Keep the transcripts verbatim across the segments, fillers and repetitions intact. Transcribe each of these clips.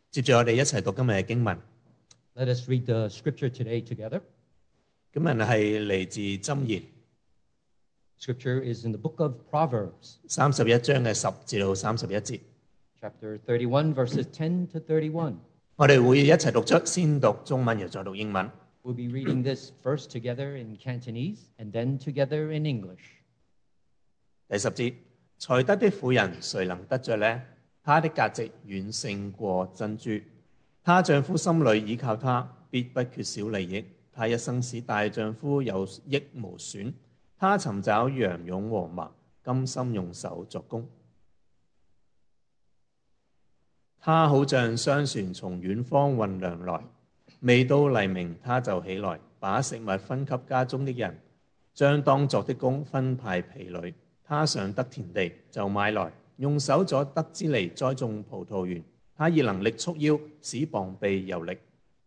接住我哋一齊讀今日嘅經文。 Let us read the scripture today together. 經文係嚟自箴言 Scripture is in the book of Proverbs, 三十一章嘅十至到三十一節。 chapter thirty-one, verses ten to thirty-one. 我哋會一齊讀出，先讀中文，然後再讀英文。 We'll be reading this first together in Cantonese and then together in English. 第十節，才德的婦人誰能得着呢？她的價值遠勝過珍珠。她丈夫心裏倚靠她，必不缺少利益。她一生使大丈夫有益無損。她尋找羊絨和麻，甘心用手作工。她好像商船從遠方運糧來，未到黎明，她就起來，把食物分給家中的人，將當作的工分派婢女。她想得田地，就買來，用手所得之利栽種葡萄園。她以能力束腰，使膀臂有力。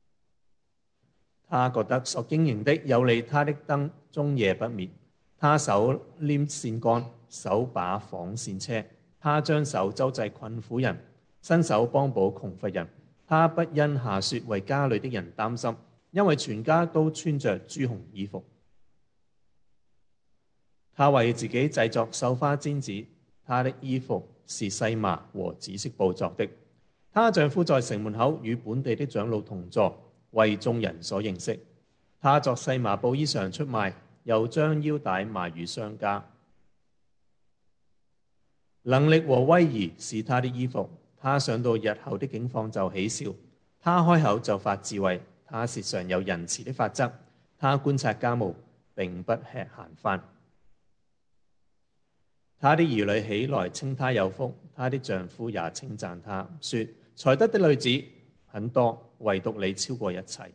她覺得所經營的有利她的燈終夜不滅。她手拈線桿，手把紡線車。她將手周濟困苦人，伸手幫補窮乏人。她不因下雪為家裏的人擔心，因為全家都穿着朱紅衣服。她為自己製作繡花氈子，她的衣服是細麻和紫色布作的。她丈夫在城門口與本地的長老同坐，為眾人所認識。她作細麻布衣裳出賣，又將腰帶賣與商家。能力和威儀是她的衣服，她想到日後的境況就喜笑。她開口就發智慧，她舌上有仁慈的法則。她觀察家務，並不吃閒飯。她的兒女起來稱她有福，她的丈夫也稱讚她，說：才德的女子很多，唯獨你超過一切。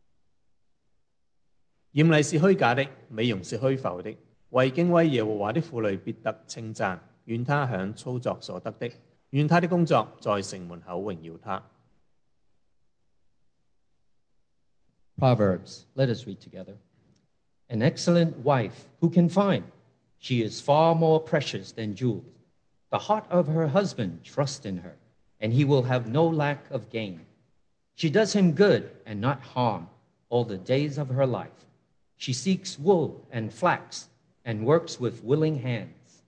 豔麗是虛假的，美容是虛浮的，為敬畏耶和華的婦女必得稱讚。願她享操作所得的，願她的工作在城門口榮耀她。 Proverbs, let us read together. An excellent wife who can find? She is far more precious than jewels. The heart of her husband trusts in her, and he will have no lack of gain. She does him good and not harm all the days of her life. She seeks wool and flax and works with willing hands.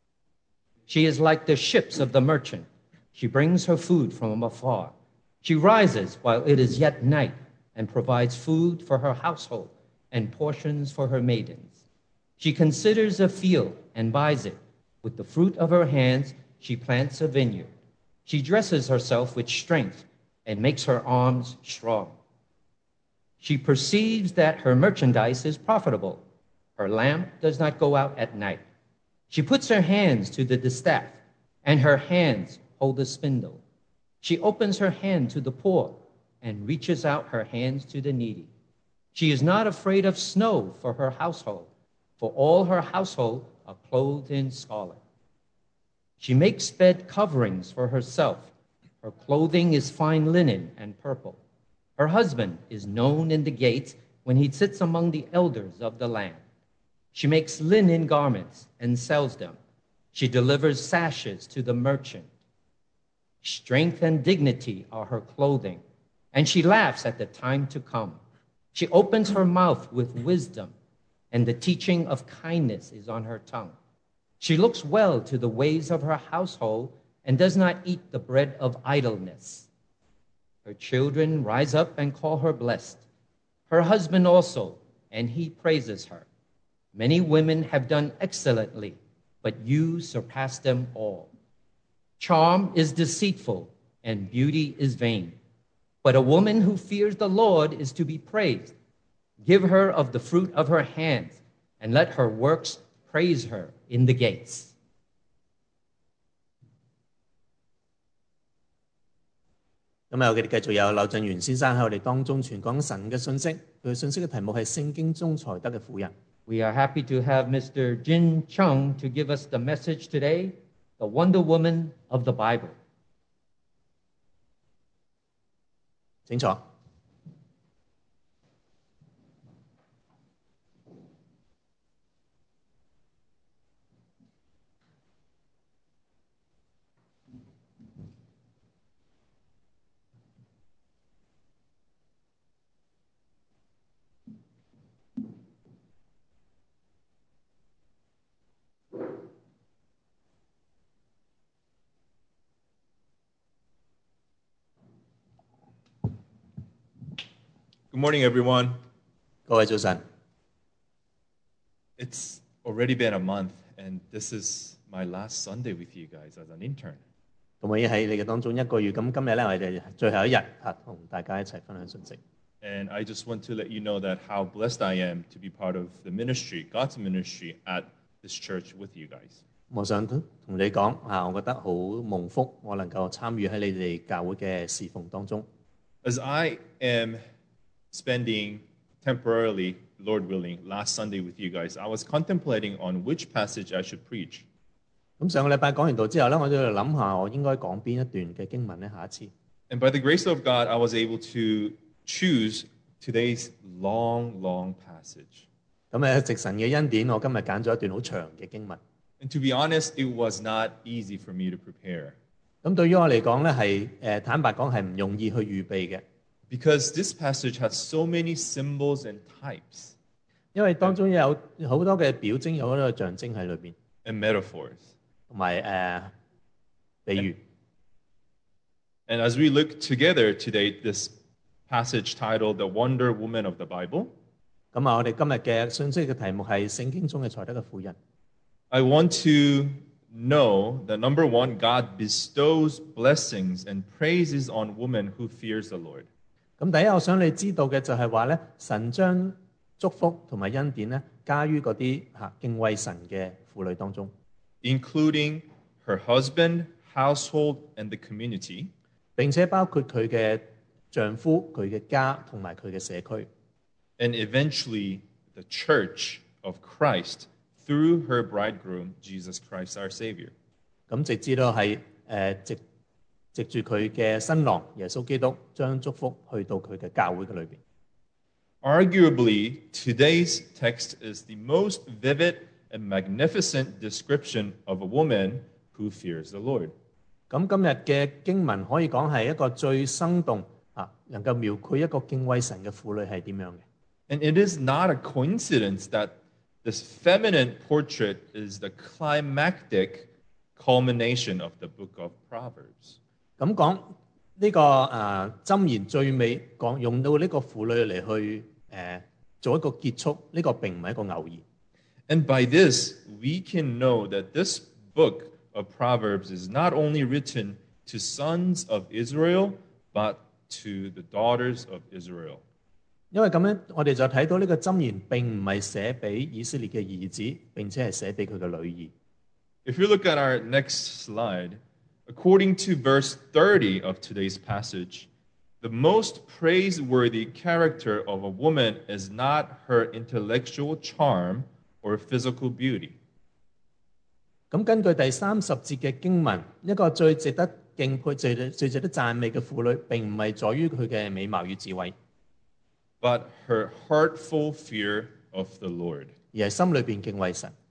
She is like the ships of the merchant. She brings her food from afar. She rises while it is yet night and provides food for her household and portions for her maidens. She considers a field and buys it. With the fruit of her hands, she plants a vineyard. She dresses herself with strength and makes her arms strong. She perceives that her merchandise is profitable. Her lamp does not go out at night. She puts her hands to the distaff, and her hands hold the spindle. She opens her hand to the poor and reaches out her hands to the needy. She is not afraid of snow for her household, for all her household are clothed in scarlet. She makes bed coverings for herself. Her clothing is fine linen and purple. Her husband is known in the gates when he sits among the elders of the land. She makes linen garments and sells them. She delivers sashes to the merchant. Strength and dignity are her clothing, and she laughs at the time to come. She opens her mouth with wisdom, and the teaching of kindness is on her tongue. She looks well to the ways of her household and does not eat the bread of idleness. Her children rise up and call her blessed. Her husband also, and he praises her. Many women have done excellently, but you surpass them all. Charm is deceitful, and beauty is vain. But a woman who fears the Lord is to be praised. Give her of the fruit of her hands, and let her works praise her in the gates. 今日我哋繼續有劉振元先生喺我哋當中傳講神嘅信息，佢嘅信息嘅題目係聖經中才德嘅婦人。 We are happy to have Mister Jin Chung to give us the message today, the Wonder Woman of the Bible. 請坐。 Good morning, everyone. 各位早晨， It's already been a month, and this is my last Sunday with you guys as an intern. 咁我已經喺你嘅當中一個月，咁今日咧我哋最後一日啊，同大家一齊分享信息。 And I just want to let you know that how blessed I am to be part of the ministry, God's ministry, at this church with you guys. 我想同你講啊，我覺得好蒙福，我能夠參與喺你哋教會嘅侍奉當中。 As I am spending temporarily, Lord willing, last Sunday with you guys, I was contemplating on which passage I should preach. 咁上個禮拜講完道之後咧，我就諗下我應該講邊一段嘅經文咧？下一次。 And by the grace of God, I was able to choose today's long, long passage. 咁誒，藉神嘅恩典，我今日揀咗一段好長嘅經文。 And to be honest, it was not easy for me to prepare 咁對於我嚟講咧，係誒坦白講係唔容易去預備嘅， because this passage has so many symbols and types 因為當中有好多嘅表徵，有好多嘅象徵喺裏邊， and metaphors. 同埋誒比喻。 And as we look together today, this passage titled The Wonder Woman of the Bible, 咁啊，我哋今日嘅信息嘅題目係聖經中嘅才德嘅婦人。 I want to know that number one, God bestows blessings and praises on women who fears the Lord. 咁第一，我想你知道嘅就係話咧，神將祝福同埋恩典咧加於嗰啲嚇敬畏神嘅婦女當中， including her husband, household, and the community. 並且包括佢嘅丈夫、佢嘅家同埋佢嘅社區。 And eventually the church of Christ through her bridegroom, Jesus Christ our Savior. 咁直至到係誒藉藉住佢嘅新郎耶穌基督，將祝福去到佢嘅教會嘅裏邊。 Arguably, today's text is the most vivid and magnificent description of a woman who fears the Lord. 咁今日嘅經文可以講係一個最生動啊，能夠描繪一個敬畏神嘅婦女係點樣嘅。 And it is not a coincidence that this feminine portrait is the climactic culmination of the book of Proverbs. 咁講呢個誒箴言最尾講用到呢個婦女嚟去誒、呃、做一個結束，呢、個並唔係一個偶然。 And by this, we can know that this book of Proverbs is not only written to sons of Israel, but to the daughters of Israel. 因為咁樣，我哋就睇到呢個箴言並唔係寫俾以色列嘅兒子，並且係寫俾佢嘅女兒。 If you look at our next slide, according to verse thirty of today's passage, the most praiseworthy character of a woman is not her intellectual charm or physical beauty. 咁根據第三十節嘅經文，一個最值得敬佩、最最值得讚美嘅婦女，並唔係在於佢嘅美貌與智慧， but her heartful fear of the Lord. 而係心裏邊敬畏神。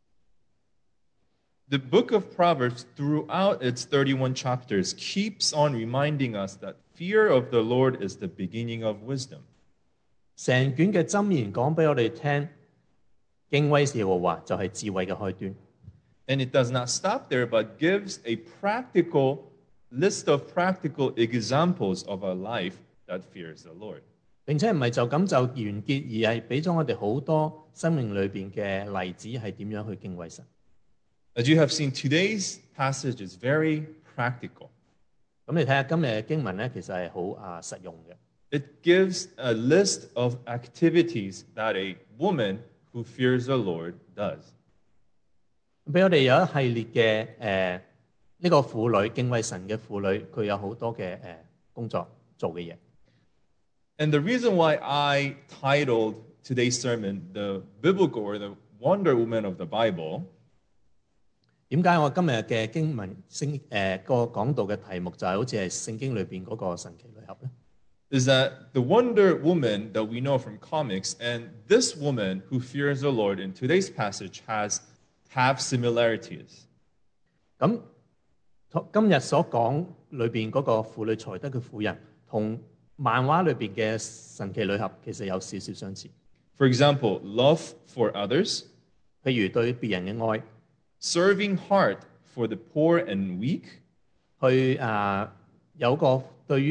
The book of Proverbs, throughout its thirty-one chapters, keeps on reminding us that fear of the Lord is the beginning of wisdom. 成卷嘅箴言講俾我哋聽，敬畏耶和華就係智慧嘅開端。 And it does not stop there, but gives a practical list of practical examples of a life that fears the Lord. 並且唔係就咁就完結，而係俾咗我哋好多生命裏邊嘅例子係點樣去敬畏神。 As you have seen, today's passage is very practical. 咁你睇下今日嘅經文咧，其實係好啊實用嘅。 It gives a list of activities that a woman who fears the Lord does. 俾我哋有一系列嘅誒呢個婦女敬畏神嘅婦女，佢有好多嘅誒、呃、工作做嘅嘢。 And the reason why I titled today's sermon the biblical or the Wonder Woman of the Bible 點解我今日嘅經文聖誒個講道嘅題目就係好似係聖經裏邊嗰個神奇女俠咧？ is that the Wonder Woman that we know from comics and this woman who fears the Lord in today's passage has have similarities. 咁今日所講裏邊嗰個婦女才德嘅婦人，同漫畫裏邊嘅神奇女俠其實有少少相似。 For example, love for others, 譬如對別人嘅愛， serving hard for the poor and weak, 去啊、有個對於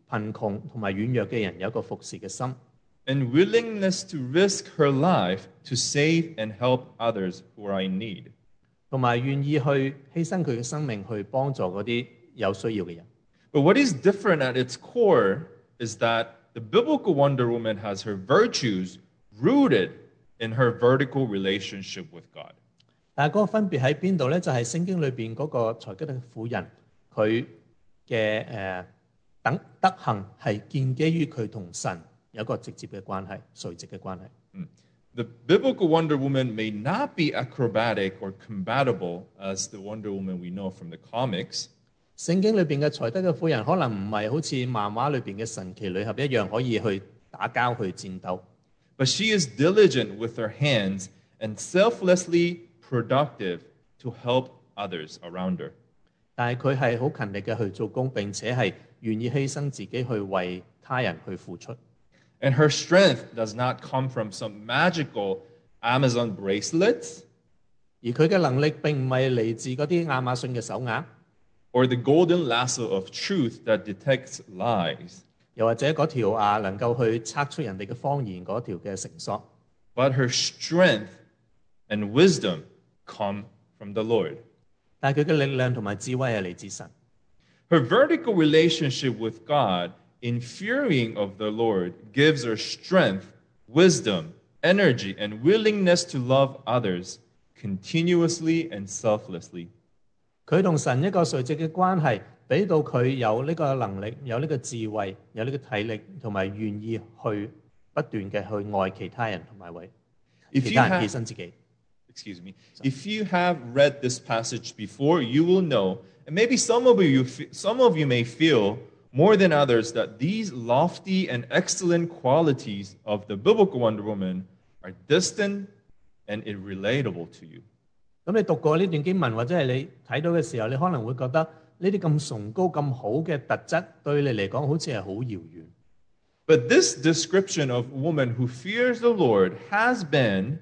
貧窮同埋軟弱嘅人有一個服侍嘅心， and willingness to risk her life to save and help others who are in need. 同埋願意去犧牲佢嘅生命去幫助嗰啲有需要嘅人。 But what is different at its core is that the biblical Wonder Woman has her virtues rooted in her vertical relationship with God. 但係嗰個分別喺邊度呢？就係、是、聖經裏邊嗰個才德嘅婦人，佢嘅誒等德行係建基於佢同神有一個直接嘅關係、垂直嘅關係。 The biblical Wonder Woman may not be acrobatic or compatible as the Wonder Woman we know from the comics, 聖經裏邊嘅才德嘅婦人可能唔係好似漫畫裏邊嘅神奇女俠一樣可以去打交去戰鬥， but she is diligent with her hands and selflessly productive to help others around her. 但係佢係好勤力嘅去做工，並且係願意犧牲自己去為他人去付出。 And her strength does not come from some magical Amazon bracelets 而佢嘅能力並唔係嚟自嗰啲亞馬遜嘅手鐲， or the golden lasso of truth that detects lies, 又或者嗰條啊能夠去測出人哋嘅謊言嗰條嘅繩索， but her strength and wisdom come from the Lord. 但係佢嘅力量同埋智慧係嚟自神。 Her vertical relationship with God in fearing of the Lord gives her strength, wisdom, energy, and willingness to love others continuously and selflessly. 佢同神一個垂直嘅關係，俾到佢有呢個能力、有呢個智慧、有呢個體力，同埋願意去不斷嘅去愛其他人，同埋為 If 其 you 他人 have- 犧牲自己。 Excuse me. If you have read this passage before, you will know, and maybe some of you, some of you may feel more than others that these lofty and excellent qualities of the biblical Wonder Woman are distant and irrelatable to you. 咁你讀過呢段經文，或者係你睇到嘅時候，你可能會覺得呢啲咁崇高、咁好嘅特質，對你嚟講好似係好遙遠。 But this description of a woman who fears the Lord has been,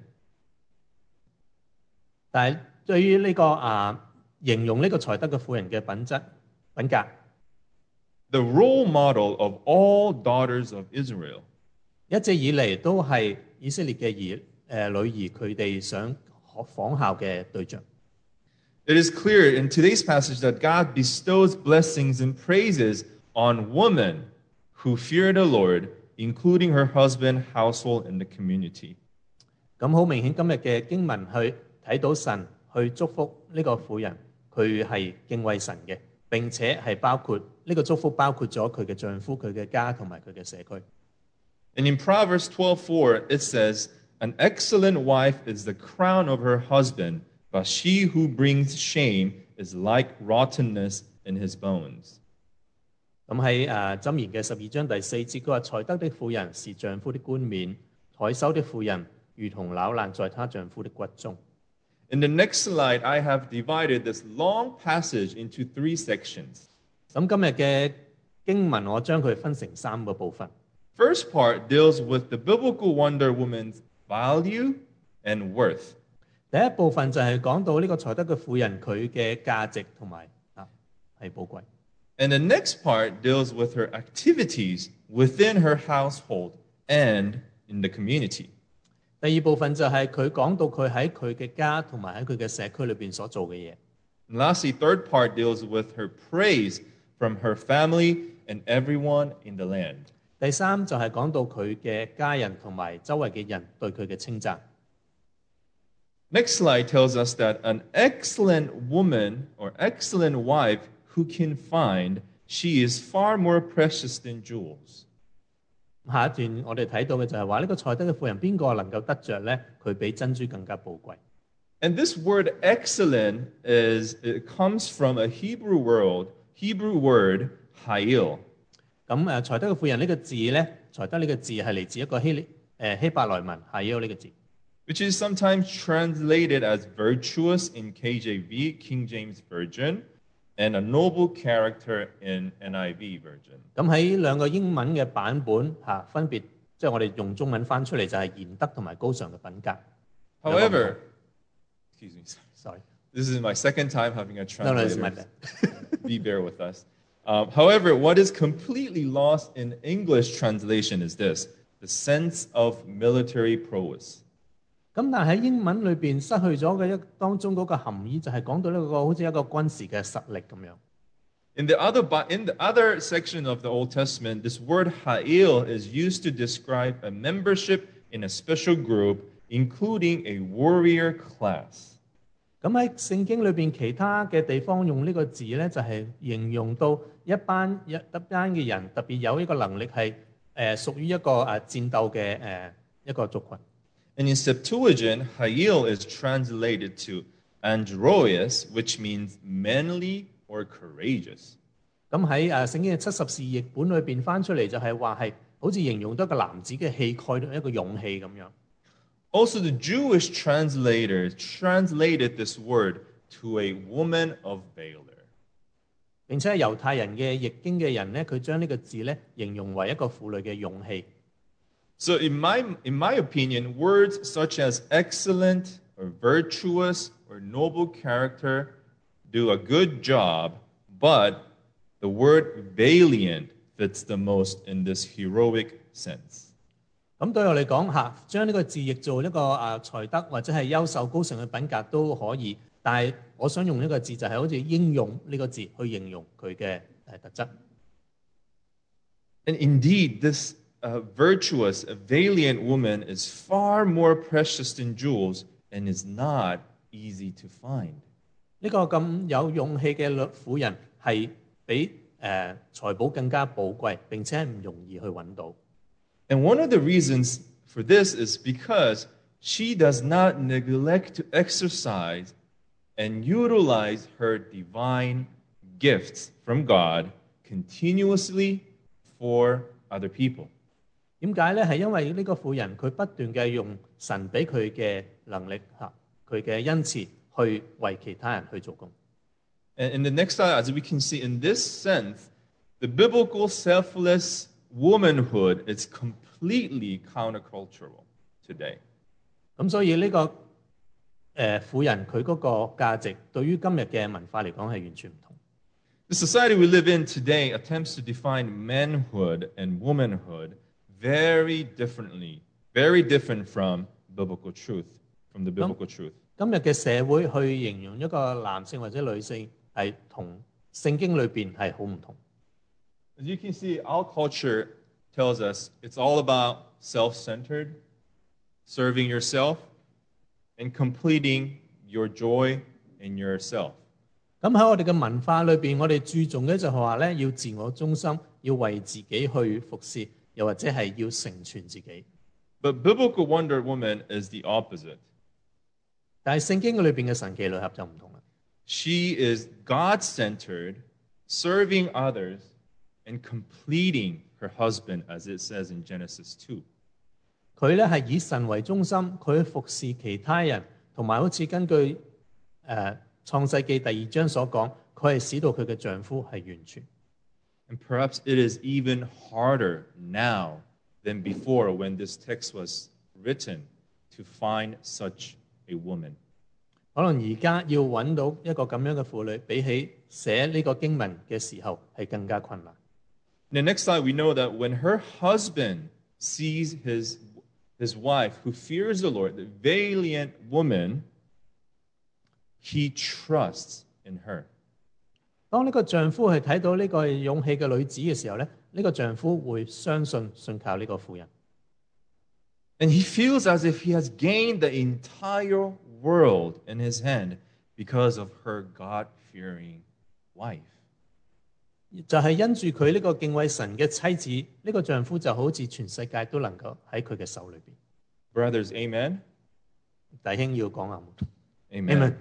但係對於呢、個啊形容呢個才德嘅婦人嘅品質品格， the role model of all daughters of Israel. 一直以嚟都係以色列嘅兒誒女兒佢哋想學仿效嘅對象。 It is clear in today's passage that God bestows blessings and praises on women who fear the Lord, including her husband, household, and the community. 咁好明顯，今日嘅經文去睇到神去祝福呢個婦人，佢係敬畏神嘅，並且係包括呢、個祝福包括咗佢嘅丈夫、佢嘅家同埋佢嘅社區。 And in Proverbs twelve four, it says, "An excellent wife is the crown of her husband, but she who brings shame is like rottenness in his bones." 咁喺誒箴言嘅十二章第四節，佢話：才德的婦人是丈夫的冠冕，害羞的婦人如同朽爛在她丈夫的骨中。 In the next slide, I have divided this long passage into three sections. 咁今日嘅經文，我將佢分成三個部分。 First part deals with the biblical Wonder Woman's value and worth. 第一部分就係講到呢個才德嘅婦人佢嘅價值同埋啊係寶貴。 And the next part deals with her activities within her household and in the community. 第二部分就係佢講到佢喺佢嘅家同埋喺佢嘅社區裏邊所做嘅嘢。 And lastly, third part deals with her praise from her family and everyone in the land. 第三就係講到佢嘅家人同埋周圍嘅人對佢嘅稱讚。 Next slide tells us that an excellent woman or excellent wife who can find, she is far more precious than jewels. 下一段我哋睇到嘅就係話呢個才德嘅婦人邊個能夠得着呢？佢比珍珠更加寶貴。 And this word excellent is it comes from a Hebrew word, Hebrew word, hayil. 咁誒才德嘅婦人呢個字呢，才德呢個字係嚟自一個希利誒希伯來文係有呢個字， which is sometimes translated as virtuous in K J V, King James Version, and a noble character in N I V version. 咁喺兩個英文嘅版本嚇分別，即係我哋用中文翻出嚟就係賢德同埋高尚嘅品格。 However, excuse me, sorry， this is my second time having a no no it's translator. my bad。 Be bear with us. Um, however, what is completely lost in English translation is this: the sense of military prowess. 咁但係喺英文裏邊失去咗嘅一當中嗰個含義，就係講到呢個好似一個軍事嘅實力咁樣。 In the other Bi- in the other section of the Old Testament, this word ha'il is used to describe a membership in a special group, including a warrior class. 咁喺聖經裏邊其他嘅地方用呢個字咧，就係、形容到一班一一班嘅人，特別有一個能力係誒、呃、屬於一個誒、呃、戰鬥嘅誒、呃、一個族群。 And in Septuagint, ha'il is translated to androios, which means manly or courageous. 咁喺誒聖經嘅七十士譯本裏邊翻出嚟就係話係好似形容到一個男子嘅氣概一個勇氣咁樣。 Also, the Jewish translators translated this word to a woman of valor. 並且係猶太人嘅譯經嘅人咧，佢將呢個字咧形容為一個婦女嘅勇氣。 So, in my, in my opinion, words such as excellent or virtuous or noble character do a good job, but the word valiant fits the most in this heroic sense. 咁對我嚟講嚇，將呢個字譯做一個誒才德或者係優秀高尚嘅品格都可以，但係我想用呢個字就係好似英勇呢個字去形容佢嘅誒特質。 And indeed, this uh, virtuous, a valiant woman is far more precious than jewels and is not easy to find. 呢個咁有勇氣嘅女婦人係比誒財寶更加寶貴，並且係唔容易去揾到。 And one of the reasons for this is because she does not neglect to exercise and utilize her divine gifts from God continuously for other people. 點解咧？係因為呢個婦人佢不斷嘅用神俾佢嘅能力嚇，佢嘅恩賜去為其他人去做工。 And in the next slide, as we can see, in this sense, the biblical selfless womanhood is completely countercultural today. 咁所以呢、個誒、呃、婦人佢嗰個價值對於今日嘅文化嚟講係完全唔同。 The society we live in today attempts to define manhood and womanhood very differently, very different from biblical truth, from the biblical truth. 今日嘅社會去形容一個男性或者女性係同聖經裏邊係好唔同。 As you can see, our culture tells us it's all about self-centered, serving yourself, and completing your joy in yourself. 咁喺我哋嘅文化裏邊，我哋注重嘅就係話咧，要自我中心，要為自己去服侍，又或者係要成全自己。 But biblical Wonder Woman is the opposite. 但係聖經裏邊嘅神奇女俠就唔同啦。 She is God-centered, serving others, and completing her husband, as it says in Genesis two. 佢咧係以神為中心，佢服侍其他人，同埋好似根據誒、呃、創世記第二章所講，佢係使到佢嘅丈夫係完全。 And perhaps it is even harder now than before when this text was written to find such a woman. 可能而家要揾到一個咁樣嘅婦女，比起寫呢個經文嘅時候係更加困難。 In the next slide, we know that when her husband sees his, his wife, who fears the Lord, the valiant woman, he trusts in her. 當呢個丈夫係睇到呢個勇氣嘅女子嘅時候咧，呢、呢個丈夫會相信信靠呢個婦人。 And he feels as if he has gained the entire world in his hand because of her God-fearing wife. 就係因住佢呢個敬畏神嘅妻子，呢、呢個丈夫就好似全世界都能夠喺佢嘅手裏邊。 Brothers, amen? 弟兄要講阿門。 Amen. Amen.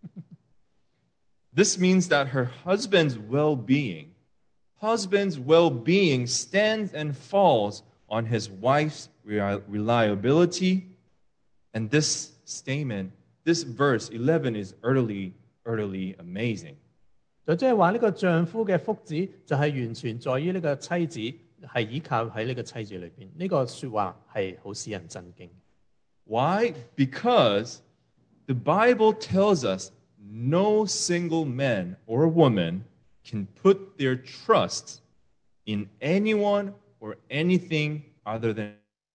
This means that her husband's well-being, husband's well-being stands and falls on his wife's reli- reliability. And this statement, this verse eleven is utterly, utterly amazing. 就即係話呢個丈夫嘅福祉就係完全在於呢個妻子，係依靠喺呢個妻子裏邊。呢、個説話係好使人震驚。 Why? Because the Bible tells us no single man or woman can put their trust in anyone or anything other than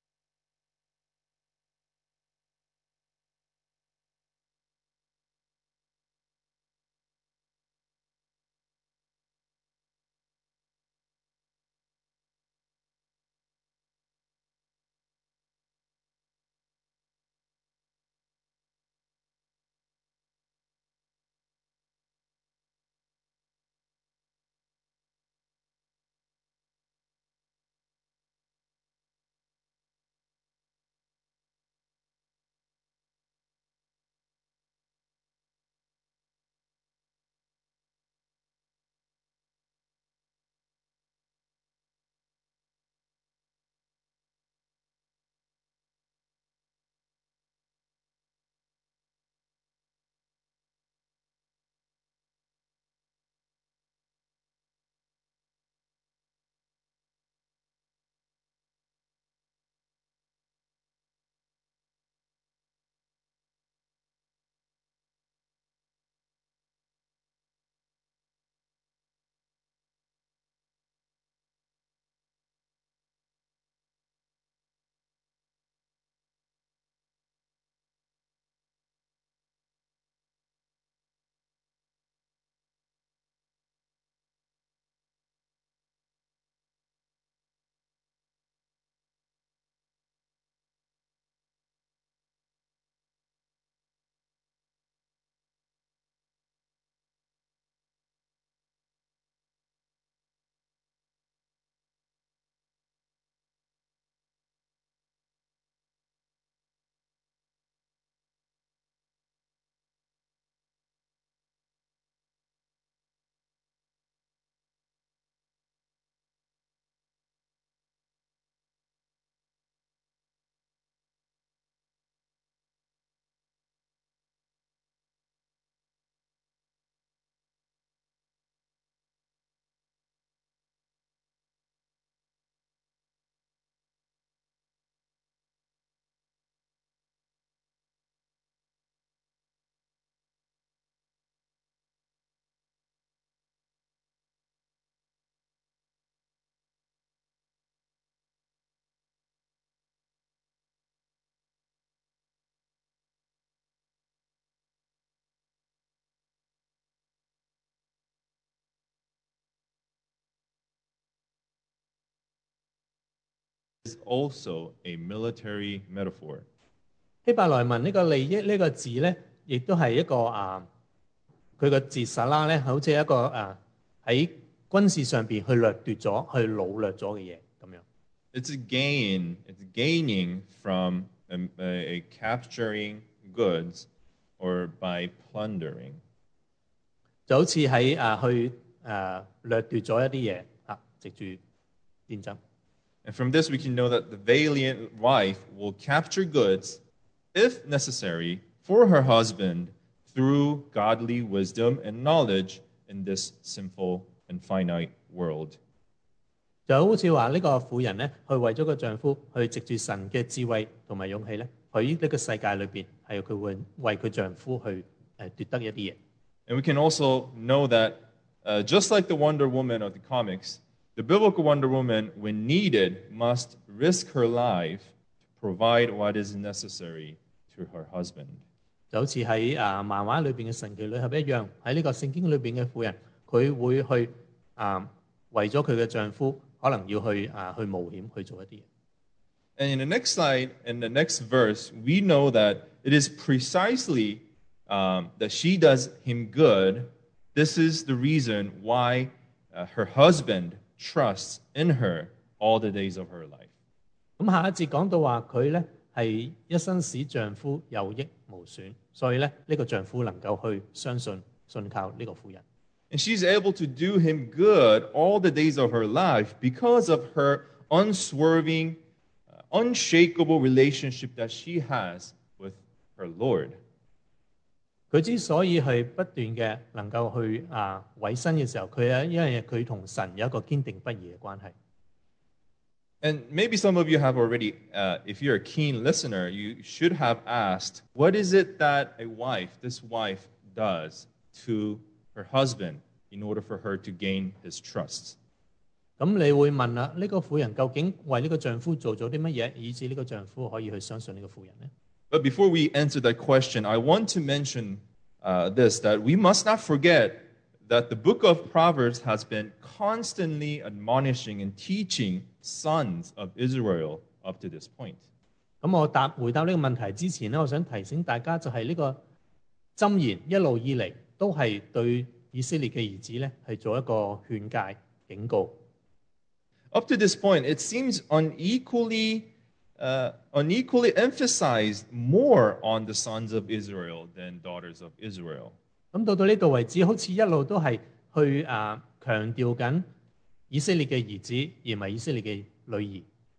is also a military metaphor. 希伯來文呢個利益呢個字咧，亦都係一個啊，佢個字實啦咧，好似一個啊喺軍事上邊去掠奪咗、去擄掠咗嘅嘢咁樣。 It's a gain. It's gaining from a, a, a capturing goods or by plundering. 就好似喺啊去誒掠奪咗一啲嘢啊，藉住戰爭。 And from this, we can know that the valiant wife will capture goods, if necessary, for her husband through godly wisdom and knowledge in this sinful and finite world. 就好似話呢個婦人咧，去為咗個丈夫，去藉住神嘅智慧同埋勇氣咧，喺呢個世界裏邊係佢會為佢丈夫去誒奪得一啲嘢。 And we can also know that, uh, just like the Wonder Woman of the comics, the biblical Wonder Woman, when needed, must risk her life to provide what is necessary to her husband. 就好似喺啊漫畫裏邊嘅神奇女俠一樣，喺呢個聖經裏邊嘅婦人，佢會去啊為咗佢嘅丈夫，可能要去啊去冒險去做一啲嘢。 And in the next slide, in the next verse, we know that it is precisely um, that she does him good. This is the reason why uh, her husband trusts in her all the days of her life. 咁下一節講到話佢咧係一生使丈夫有益無損，所以咧呢、這個丈夫能夠去相信信靠呢個婦人。 And she's able to do him good all the days of her life because of her unswerving, uh, unshakable relationship that she has with her Lord. 佢之所以係不斷嘅能夠去啊委身嘅時候，佢係因為佢同神有一個堅定不移嘅關係。 And maybe some of you have already, uh, if you're a keen listener, you should have asked, what is it that a wife, this wife, does to her husband in order for her to gain his trust. 咁你會問啦，呢、個婦人究竟為呢個丈夫做咗啲乜嘢，以致呢個丈夫可以去相信呢個婦人呢？ But before we answer that question, I want to mention uh, this, that we must not forget that the book of Proverbs has been constantly admonishing and teaching sons of Israel up to this point. 咁我答回答呢個問題之前呢，我想提醒大家就係呢個箴言一路以嚟都係對以色列嘅兒子咧係做一個勸戒警告。 Up to this point, it seems unequally, uh, unequally emphasized more on the sons of Israel than daughters of Israel. 咁到到呢度為止，好似一路都係去啊強調緊以色列嘅兒子，而唔係以色列嘅女兒。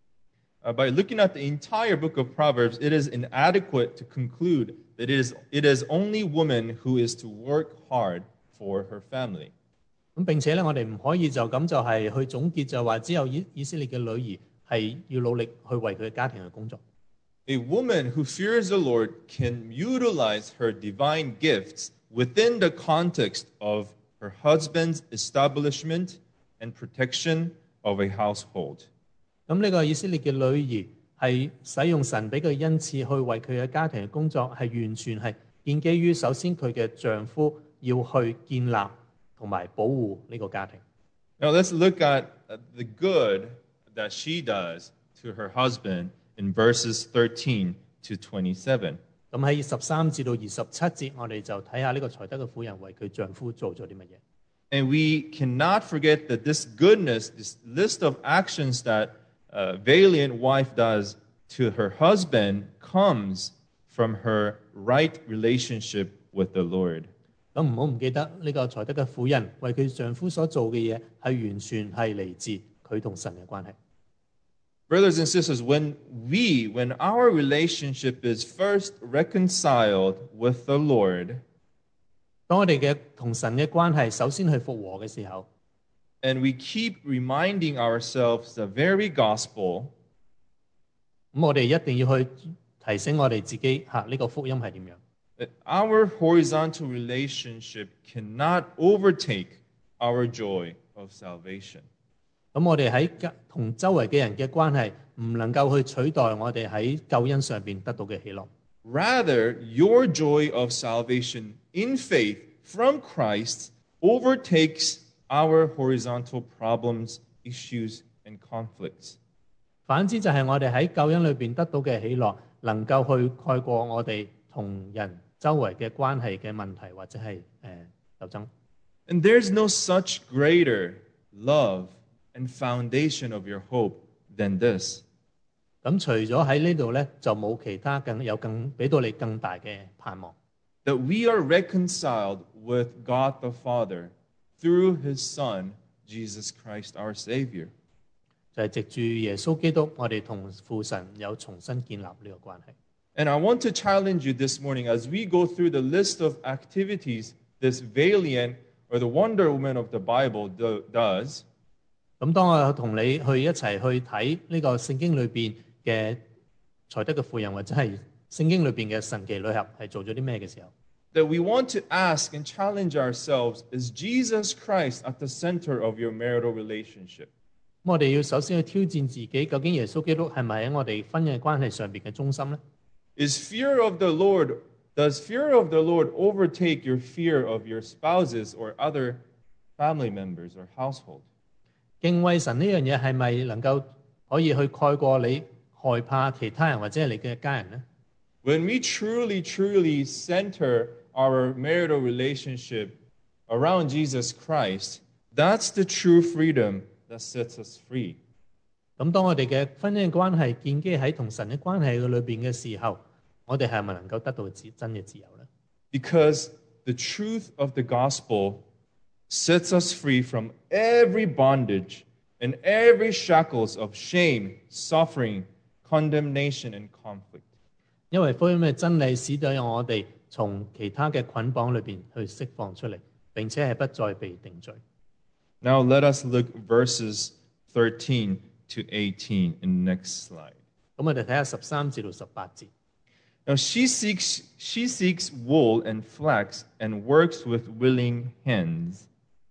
Uh, by looking at the entire book of Proverbs, it is inadequate to conclude that it is, it is only woman who is to work hard for her family. 咁並且咧，我哋唔可以就咁就係去總結就話只有以以色列嘅女兒係要努力去為佢嘅家庭去工作。 A woman who fears the Lord can utilize her divine gifts within the context of her husband's establishment and protection of a household. 咁呢個以色列嘅女兒係使用神俾佢嘅恩賜去為佢嘅家庭嘅工作，係完全係建基於首先佢嘅丈夫要去建立同埋保護呢個家庭。 Now let's look at the good that she does to her husband in verses thirteen to twenty-seven. 咁喺十三至到二十七節，我哋就睇下呢個才德嘅婦人為佢丈夫做咗啲乜嘢。 And we cannot forget that this goodness, this list of actions that a valiant wife does to her husband comes from her right relationship with the Lord. 咁唔好唔記得呢個才德嘅婦人為佢丈夫所做嘅嘢係完全係嚟自佢同神嘅關係。 Brothers and sisters, when we, when our relationship is first reconciled with the Lord, 當我哋嘅同神嘅關係首先去復和嘅時候， and we keep reminding ourselves the very gospel, 咁我哋一定要去提醒我哋自己嚇呢個福音係點樣。 that our horizontal relationship cannot overtake our joy of salvation. 咁我哋喺同周圍嘅人嘅關係唔能夠去取代我哋喺救恩上邊得到嘅喜樂。 Rather, your joy of salvation in faith from Christ overtakes our horizontal problems, issues, and conflicts. 反之就係我哋喺救恩裏邊得到嘅喜樂，能夠去蓋過我哋同人周圍嘅關係嘅問題或者係誒鬥爭。 And there's no such greater love and foundation of your hope than this. 咁除咗喺呢度咧，就冇其他更有更俾到你更大嘅盼望。 That we are reconciled with God the Father through His Son, Jesus Christ our Savior. 就係藉住耶穌基督，我哋同父神有重新建立呢個關係。 And I want to challenge you this morning as we go through the list of activities this valiant or the Wonder Woman of the Bible do, does. 咁當我同你去一齊去睇呢個聖經裏邊嘅才德嘅婦人，或者係聖經裏邊嘅神奇女俠係做咗啲咩嘅時候， That we want to ask and challenge ourselves, is Jesus Christ at the center of your marital relationship? 咁我哋要首先去挑戰自己，究竟耶穌基督係咪喺我哋婚姻關係上邊嘅中心呢？ Is fear of the Lord, does fear of the Lord overtake your fear of your spouses or other family members or household? 敬畏神呢樣嘢係咪能夠可以去蓋過你害怕其他人或者係你嘅家人呢？ When we truly, truly center our marital relationship around Jesus Christ, that's the true freedom that sets us free. 咁當我哋嘅婚姻關係建基喺同神嘅關係嘅裏邊嘅時候，我哋係咪能夠得到自真嘅自由呢？ Because the truth of the gospel sets us free from every bondage and every shackles of shame, suffering, condemnation, and conflict. 因為福音嘅真理使到我哋從其他嘅捆綁裏邊去釋放出嚟，並且係不再被定罪。 Now let us look verses thirteen to eighteen in the next slide. 咁我哋睇下十三至到十八節。 Now she seeks, she seeks wool and flax and works with willing hands.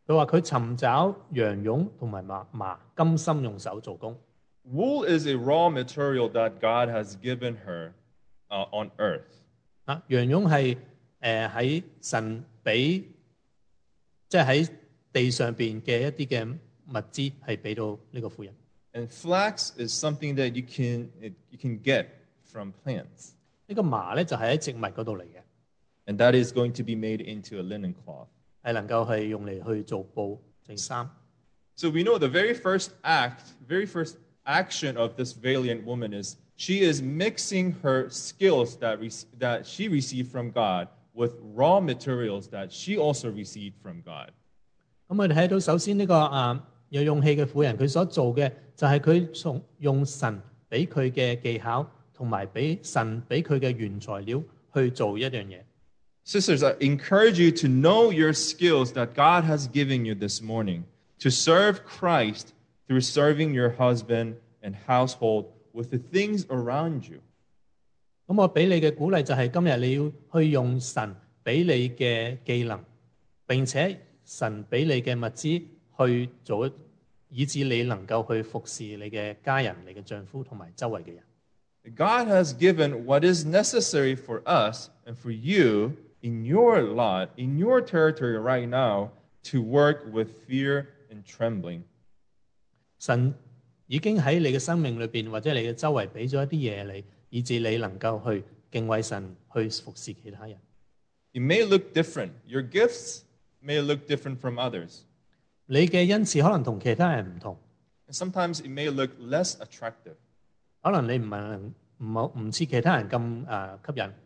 佢話佢尋找羊絨同埋麻麻，甘心用手做工。 Wool is a raw material that God has given her uh, on earth. 啊，羊絨係誒喺神俾，即係喺地上邊嘅一啲嘅物資係俾到呢個婦人。 And flax is something that you can, it, you can get from plants. 呢個麻咧就係喺植物嗰度嚟嘅， And that is going to be made into a linen cloth. 係能夠係用嚟去做布整衫。 So we know the very first act, very first action of this valiant woman is she is mixing her skills that, re- that she received from God with raw materials that she also received from God. 咁我哋睇到首先呢、個啊有勇氣嘅婦人，佢所做嘅就係佢從用神俾佢嘅技巧，同埋俾神俾佢嘅原材料去做一樣嘢。 Sisters, I encourage you to know your skills that God has given you this morning to serve Christ through serving your husband and household with the things around you. 咁我俾你嘅鼓勵就係今日你要去用神俾你嘅技能，並且神俾你嘅物資去做，以致你能夠去服侍你嘅家人、你嘅丈夫同埋周圍嘅人。 God has given what is necessary for us and for you in your lot, in your territory right now, to work with fear and trembling. 神已經喺你嘅生命裏邊或者你嘅周圍俾咗一啲嘢你，以致你能夠去敬畏神，去服侍其他人。 It may look different. Your gifts may look different from others. 你嘅恩賜可能同其他人唔同， And sometimes it may look less attractive. 可能你唔係唔好唔似其他人咁誒、呃、吸引。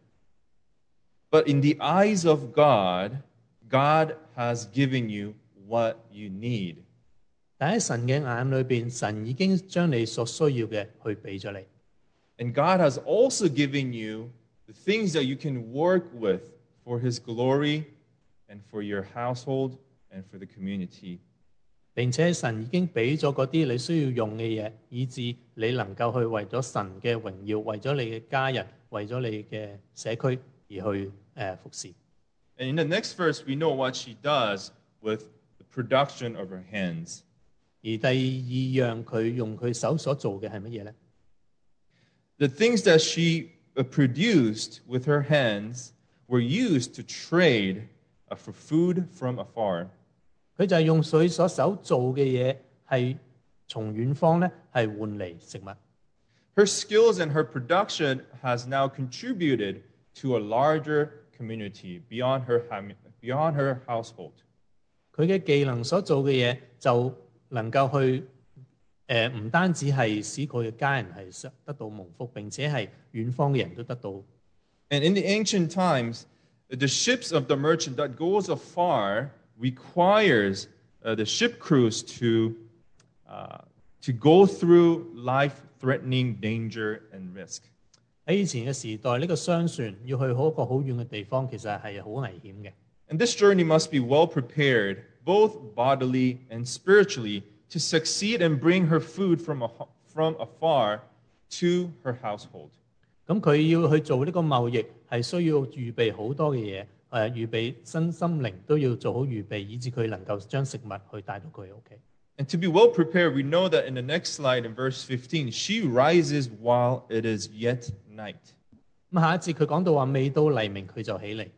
But in the eyes of God, God has given you what you need. 但喺神嘅眼裏邊，神已經將你所需要嘅去俾咗你。 And God has also given you the things that you can work with for His glory and for your household and for the community. 並且神已經俾咗嗰啲你需要用嘅嘢，以致你能夠去為咗神嘅榮耀，為咗你嘅家人，為咗你嘅社區而去誒、呃、服侍。 And in the next verse, we know what she does with the production of her hands. 而第二樣佢用佢手所做嘅係乜嘢咧？ The things that she uh, produced with her hands were used to trade uh, for food from afar. 佢就係用佢所手做嘅嘢，係從遠方咧係換嚟食物。 Her skills and her production has now contributed to a larger community beyond her, ham- beyond her household. 佢嘅技能所做嘅嘢就能夠去誒，唔單止係使佢嘅家人係得到蒙福，並且係遠方嘅人都得到。 And in the ancient times, the ships of the merchant that goes afar requires uh, the ship crews to, uh, to go through life-threatening danger and risk. 喺以前嘅時代，呢、個商船要去好一個好遠嘅地方，其實係好危險嘅。 And this journey must be well prepared, both bodily and spiritually, to succeed and bring her food from, a, from afar to her household. 咁佢要去做呢個貿易，係需要預備好多嘅嘢，誒、預備身心靈都要做好預備，以至佢能夠將食物去帶到佢屋企。 And to be well prepared, we know that in the next slide, in verse fifteen, she rises while it is yet night. 咁下一節佢講到話，未到黎明佢就起嚟。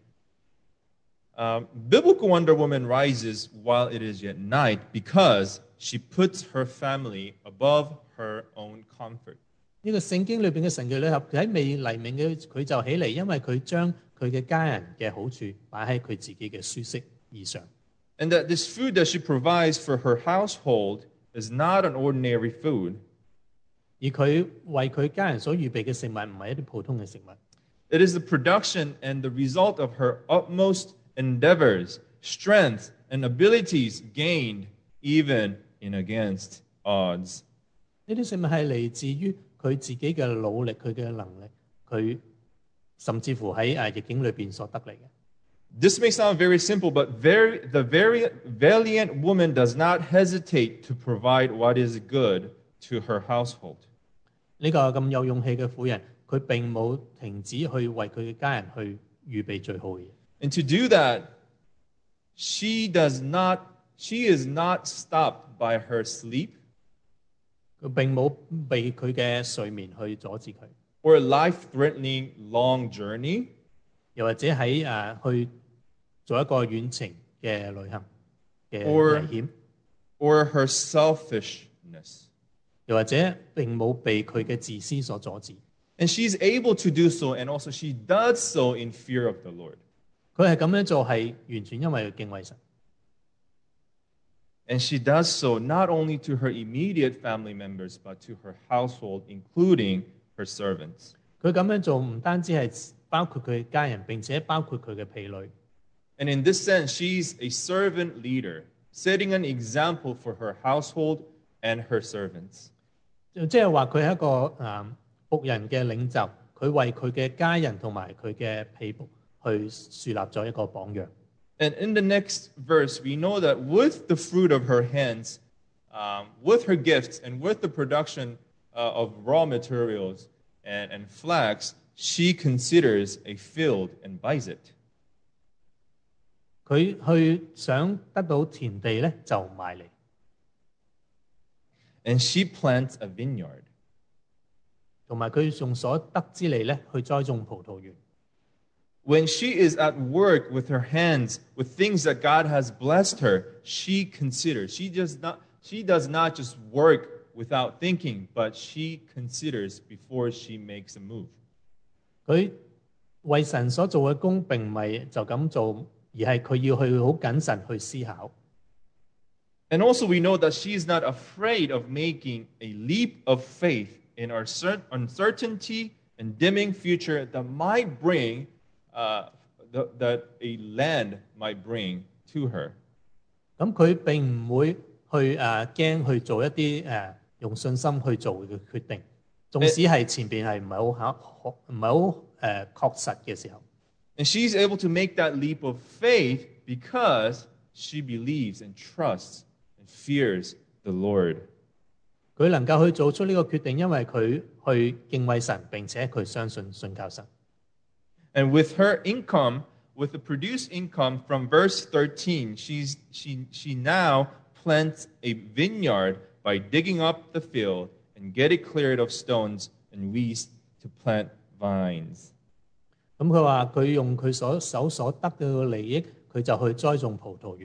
Um, biblical Wonder Woman rises while it is yet night because she puts her family above her own comfort. 呢個聖經裏邊嘅神嘅女俠喺未黎明嘅佢就起嚟，因為佢將佢嘅家人嘅好處擺喺佢自己嘅舒適以上。 And that this food that she provides for her household is not an ordinary food. 而佢為佢家人所預備嘅食物唔係一啲普通嘅食物， It is the production and the result of her utmost endeavors, strength, and abilities gained even in against odds. 呢啲食物係嚟自於佢自己嘅努力、佢嘅能力，佢甚至乎喺誒逆境裏邊所得嚟嘅。 This may sound very simple, but very, the very valiant woman does not hesitate to provide what is good to her household. 呢個咁有勇氣嘅婦人，佢並冇停止去為佢嘅家人去預備最好嘅嘢。 And to do that, she does not, she is not stopped by her sleep 佢並冇被佢嘅睡眠去阻止佢， or a life-threatening long journey 又或者喺誒、呃去做一個遠程嘅旅行嘅 Or- 危險， or her selfishness. 又或者並冇被佢嘅自私所阻止。 And she's able to do so, and also she does so in fear of the Lord. 佢係咁樣做係完全因為佢敬畏神， And she does so not only to her immediate family members, but to her household, including her servants. 佢咁樣做唔單止係包括佢嘅家人，並且包括佢嘅婢女。 And in this sense, she's a servant leader, setting an example for her household and her servants. 即係話佢係一個誒僕人嘅領袖，佢為佢嘅家人同埋佢嘅婢僕去樹立咗一個榜樣。 And in the next verse, we know that with the fruit of her hands, um, with her gifts, and with the production uh, of raw materials and, and flax, she considers a field and buys it. 佢去想得到田地咧，就買嚟， And she plants a vineyard. 同埋佢用所得之利咧去栽種葡萄園。 When she is at work with her hands, with things that God has blessed her, she considers. She does not, she does not just work without thinking, but she considers before she makes a move. 佢為神所做嘅工並唔係就咁做，而係佢要去好謹慎去思考。 And also, we know that she is not afraid of making a leap of faith in our cer- uncertainty and dimming future that might bring, uh, the, that a land might bring to her. 咁佢並唔會去誒驚去做一啲誒、呃用信心去做嘅決定，縱使係前邊係唔係好考唔係好誒確實嘅時候。 And she's able to make that leap of faith because she believes and trusts and fears the Lord. 佢能夠去做出呢個決定，因為佢去敬畏神，並且佢相信信靠神。 And with her income, with the produced income from verse thirteen, she's, she, she now plants a vineyard by digging up the field and get it cleared of stones and weeds to plant vines. 咁佢話佢用佢所手所得到嘅利益，佢就去栽種葡萄園。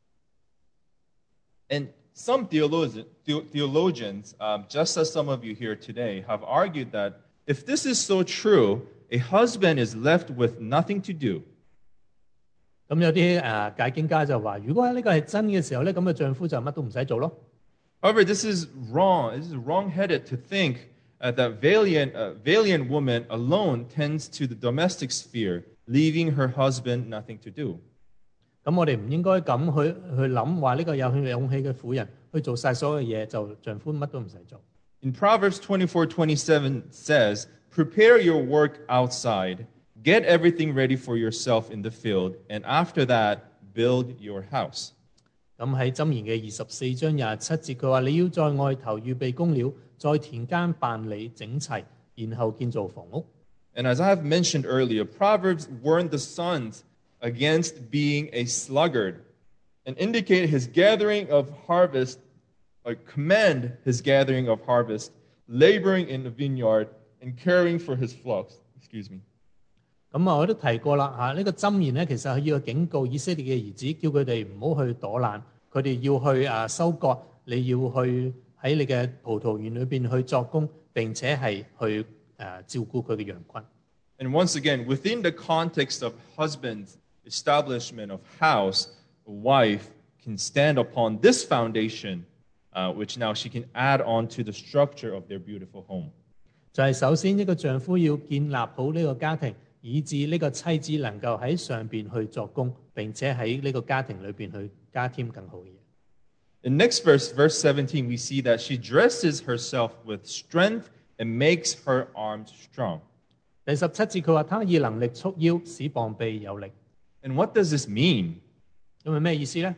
And some theologian, the- theologians, um, just as some of you here today, have argued that if this is so true, a husband is left with nothing to do. 咁有啲誒、呃解經家就話，如果呢個係真嘅時候咧，咁嘅丈夫就乜都唔使做咯。 However, this is wrong. This is wrong-headed to think uh, that valiant, uh, valiant woman alone tends to the domestic sphere, leaving her husband nothing to do. 咁我哋唔應該咁去去諗話呢個有勇氣嘅婦人去做晒所有嘢，就丈夫乜都唔使做。 In Proverbs twenty-four twenty-seven says, "Prepare your work outside, get everything ready for yourself in the field, and after that, build your house." 咁喺箴言嘅二十四章廿七節，佢話你要在外頭預備工料，在田間辦理整齊，然後建造房屋。 And as I have mentioned earlier, Proverbs warned the sons against being a sluggard and indicate his gathering of harvest, or commend his gathering of harvest, laboring in the vineyard, and caring for his flocks. Excuse me. 咁啊，我都提過啦嚇，呢、個箴言咧，其實係要警告以色列嘅兒子，叫佢哋唔好去躲懶，佢哋要去啊收割，你要去喺你嘅葡萄園裏邊去作工，並且係去誒、啊、照顧佢嘅羊群。 And once again, within the context of husband's establishment of house, a wife can stand upon this foundation, uh, which now she can add on to the structure of their beautiful home. 就係首先，一個丈夫要建立好呢個家庭，以致呢個妻子能夠喺上邊去作工，並且喺呢個家庭裏邊去加添更好嘅嘢。 In next verse, verse seventeen, we see that she dresses herself with strength and makes her arms strong. 第十七節佢話：他以能力束腰，使膀臂有力。 And what does this mean? 咁係咩意思呢？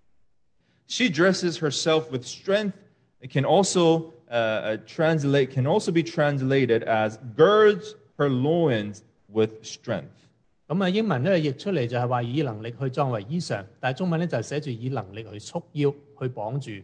She dresses herself with strength. It can also uh, uh, translate can also be translated as girds her loins with strength. 咁咁啊，英文咧譯出嚟就係話以能力去裝為衣裳，但係中文咧就寫住以能力去束腰、去綁住。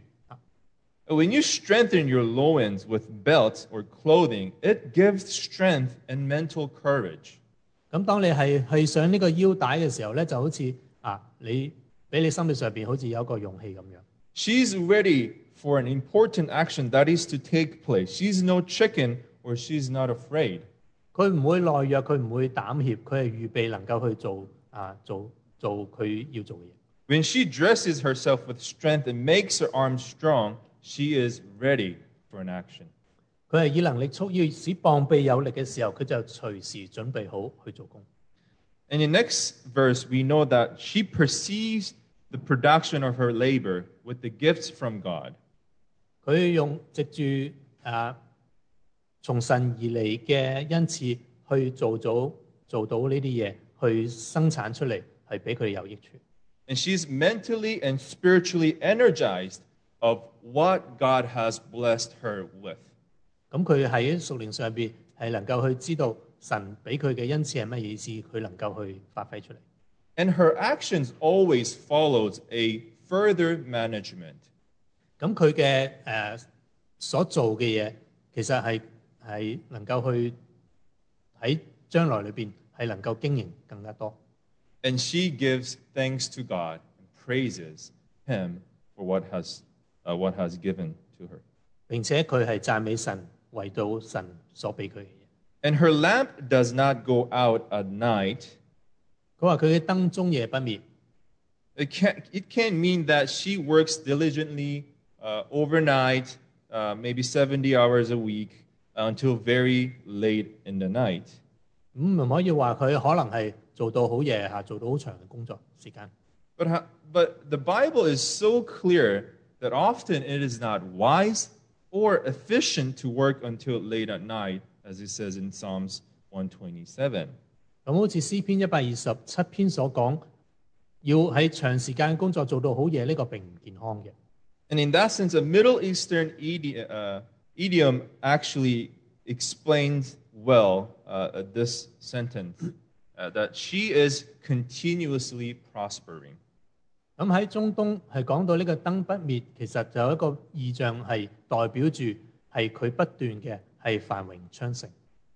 When you strengthen your loins with belts or clothing, it gives strength and mental courage. 咁當你係去上呢個腰帶嘅時候咧，就好似啊，你俾你心理上邊好似有一個勇氣咁樣。 She's ready for an important action that is to take place. She's no chicken or she's not afraid. 佢唔會懦弱，佢唔會膽怯，佢係預備能夠去做啊做做佢要做嘅嘢。 When she dresses herself with strength and makes her arms strong, she is ready for an action. 佢係以能力束腰，使膀臂有力嘅時候，佢就隨時準備好去做工。 In the next verse, we know that she perceives the production of her labor with the gifts from God. 佢用藉住啊從神而嚟嘅恩賜去做到做到呢啲嘢，去生產出嚟，係俾佢哋有益處。 And she's mentally and spiritually energized of what God has blessed her with. 咁佢喺屬靈上邊係能夠去知道神俾佢嘅恩賜係乜意思，佢能夠去發揮出嚟。 And her actions always follows a further management. 咁佢嘅誒所做嘅嘢，其實係係能夠去喺將來裏邊係能夠經營更加多。 And she gives thanks to God and praises Him for what has, uh, what has given to her. 並且佢係讚美神，為到神所俾佢嘅嘢。 And her lamp does not go out at night. 佢話佢嘅燈終夜不滅。 It can, it can mean that she works diligently uh, overnight, uh, maybe seventy hours a week, until very late in the night. 咁唔可以話佢可能係做到好夜嚇，做到好長嘅工作時間。 But, ho- but the Bible is so clear that often it is not wise or efficient to work until late at night, as it says in Psalms one twenty-seven. 咁好似詩篇一百二十七篇所講，要喺長時間工作做到好夜，呢、個並唔健康嘅。 And in that sense, a Middle Eastern idi- uh, idiom actually explains well uh, this sentence, uh, that she is continuously prospering. 咁喺中東係講到呢個燈不滅，其實就有一個意象係代表住係佢不斷嘅係繁榮昌盛。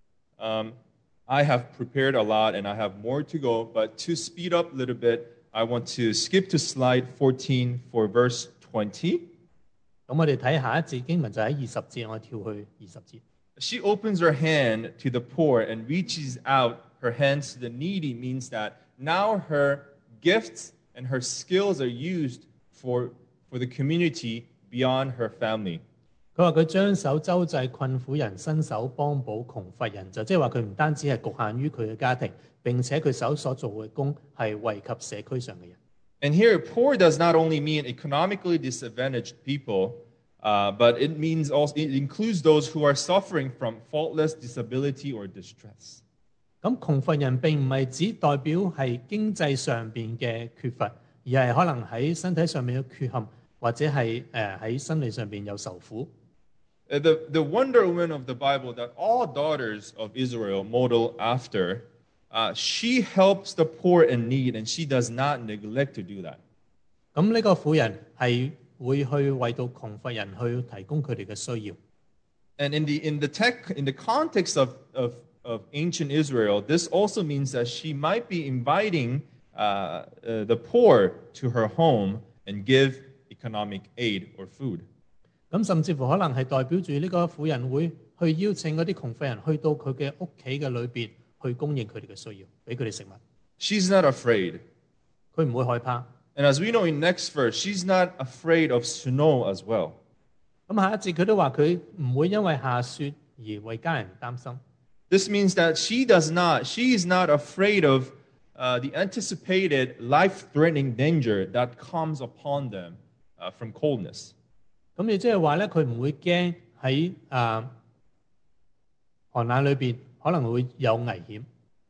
Um, I have prepared a lot and I have more to go, but to speed up a little bit, I want to skip to slide fourteen for verse twenty. 咁我哋睇下一節經文就喺二十節，我跳去二十節。 She opens her hand to the poor and reaches out her hands to the needy, means that now her gifts and her skills are used for, for the community beyond her family. 佢話佢將手周濟困苦人，伸手幫補窮乏人，就即係話佢唔單止係局限於佢嘅家庭，並且佢手所做嘅工係惠及社區上嘅人。 And here, poor does not only mean economically disadvantaged people, uh, but it means also it includes those who are suffering from faultless disability or distress. 咁窮乏人並唔係只代表係經濟上邊嘅缺乏，而係可能喺身體上面嘅缺陷，或者係誒喺心理上邊有受苦。 Uh, The, the wonder woman of the Bible that all daughters of Israel model after, uh, she helps the poor in need and she does not neglect to do that. 咁呢個婦人係會去為到窮乏人去提供佢哋嘅需要。 And in the, in the, tech, in the context of, of, of ancient Israel, this also means that she might be inviting uh, uh, the poor to her home and give economic aid or food. 咁甚至乎可能係代表住呢個婦人會去邀請嗰啲窮乏人去到佢嘅屋企嘅裏邊去供應佢哋嘅需要，俾佢哋食物。 She's not afraid. 佢唔會害怕。 And as we know in next verse, she's not afraid of snow as well. 咁下一節佢都話佢唔會因為下雪而為家人擔心。 This means that she does not, she is not afraid of uh, the anticipated life-threatening danger that comes upon them uh, from coldness. 咁亦即係話咧，佢唔會驚喺啊寒冷裏邊可能會有危險，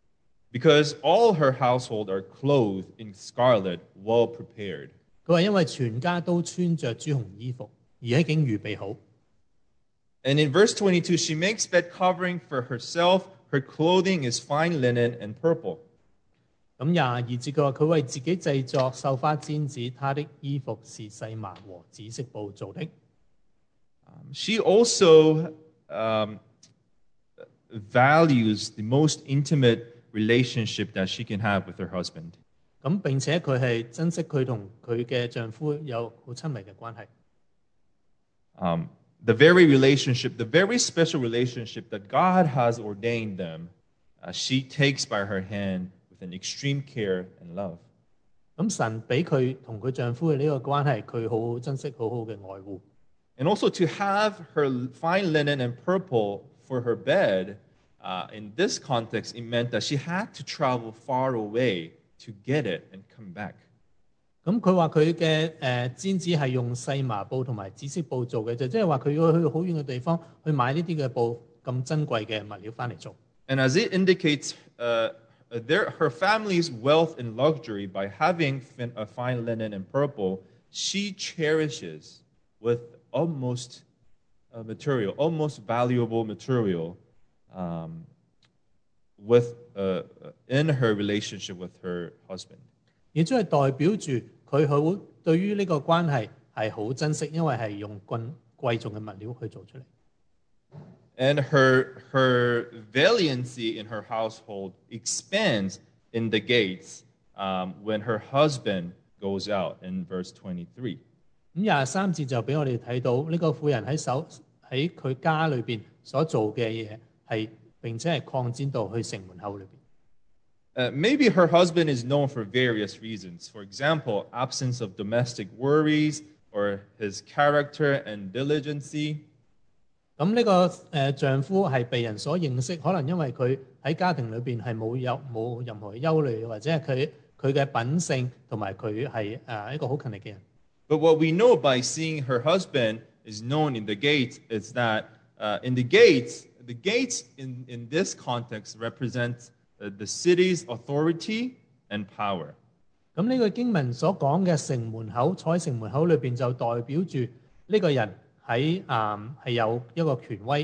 Because all her household are clothed in scarlet, well prepared. 佢話因為全家都穿着朱紅衣服，而已經預備好。 And in verse twenty-two, she makes bed covering for herself. Her clothing is fine linen and purple. 咁廿二節佢話佢為自己製作繡花氈子，他的衣服是細麻和紫色布做的。 She also um, values the most intimate relationship that she can have with her husband. 咁並且佢係珍惜佢同佢嘅丈夫有好親密嘅關係。 Um, the very relationship, the very special relationship that God has ordained them, uh, she takes by her hand with an extreme care and love. 咁神俾佢同佢丈夫嘅呢個關係，佢好好珍惜，好好嘅愛護。 And also to have her fine linen and purple for her bed, uh, in this context, it meant that she had to travel far away to get it and come back. 咁佢話佢嘅誒氈子係用細麻布同埋紫色布做嘅，就即係話佢要去好遠嘅地方去買呢啲嘅布咁珍貴嘅物料翻嚟做。 And as it indicates uh, their, her family's wealth and luxury by having fin, a fine linen and purple, she cherishes with almost uh, material, almost valuable material um, with, uh, in her relationship with her husband. 亦都係代表住佢好對於呢個關係係好珍惜，因為係用貴貴重嘅物料去做出嚟。 And her, her valiancy in her household expands in the gates um, when her husband goes out in verse twenty-three. 咁廿三節就俾我哋睇到呢個婦人喺手喺佢家裏邊所做嘅嘢係並且係擴展到去城門口裏邊。 Uh, maybe her husband is known for various reasons. For example, absence of domestic worries or his character and diligency. 咁呢個誒丈夫係被人所認識，可能因為佢喺家庭裏邊係冇有冇任何憂慮，或者係佢佢嘅品性同埋佢係誒一個好勤力嘅人。 But what we know by seeing her husband is known in the gates is that uh, in the gates, the gates in, in this context represent uh, the city's authority and power. 咁呢個經文所講嘅城門口，坐喺城門口裏邊就代表住呢個人喺誒係有一個權威。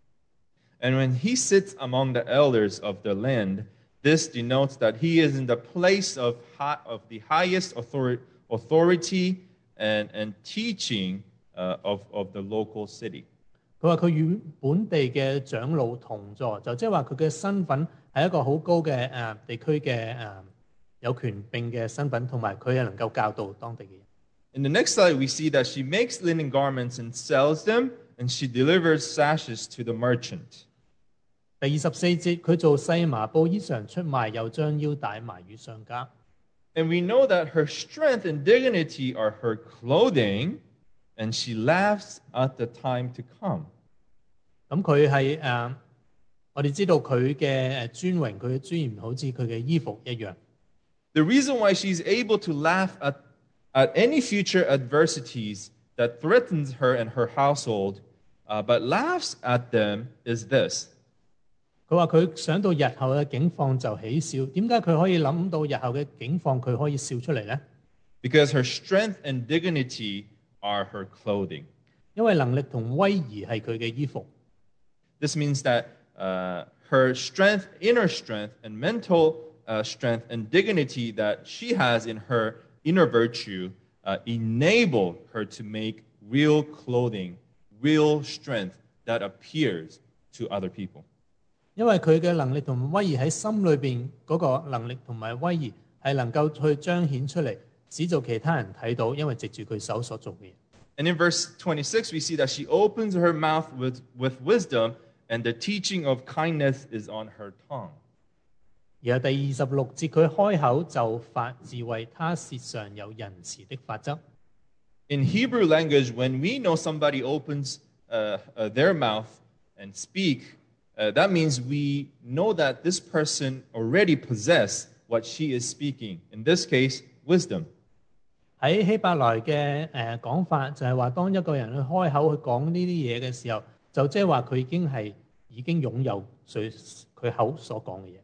And when he sits among the elders of the land, this denotes that he is in the place of, high, of the highest authority, authority and, and teaching uh, of, of the local city. 佢話佢與本地嘅長老同坐，就即係話佢嘅身份係一個好高嘅誒地區嘅誒有權柄嘅身份，同埋佢係能夠教導當地嘅人。 In the next slide, we see that she makes linen garments and sells them, and she delivers sashes to the merchant. 第二十四節，佢做細麻布衣裳出賣，又將腰帶賣與商家。 And we know that her strength and dignity are her clothing, and she laughs at the time to come. 咁佢係誒，我哋知道佢嘅誒尊榮，佢嘅尊嚴好似佢嘅衣服一樣。 The reason why she's able to laugh at, at any future adversities that threatens her and her household, uh, but laughs at them is this. 佢話佢想到日後嘅境況就喜笑，點解佢可以諗到日後嘅境況佢可以笑出嚟呢？ Because her strength and dignity are her clothing. 因為能力同威儀係佢嘅衣服。 This means that uh, her strength, inner strength, and mental uh, strength and dignity that she has in her inner virtue uh, enable her to make real clothing, real strength that appears to other people. 因為佢嘅能力同威儀喺心裏邊嗰個能力同埋威儀係能夠去彰顯出嚟，使到其他人睇到，因為藉住佢手所做嘅嘢。 And in verse twenty-six, we see that she opens her mouth with, with wisdom, and the teaching of kindness is on her tongue. 然後第二十六節，佢開口就發智慧，他舌上有仁慈的法則。 In Hebrew language, when we know somebody opens uh, uh, their mouth and speak, uh, that means we know that this person already possesses what she is speaking. In this case, wisdom. 喺希伯來嘅誒講法就係話，當一個人去開口去講呢啲嘢嘅時候，就即係話佢已經係已經擁有佢佢口所講嘅嘢。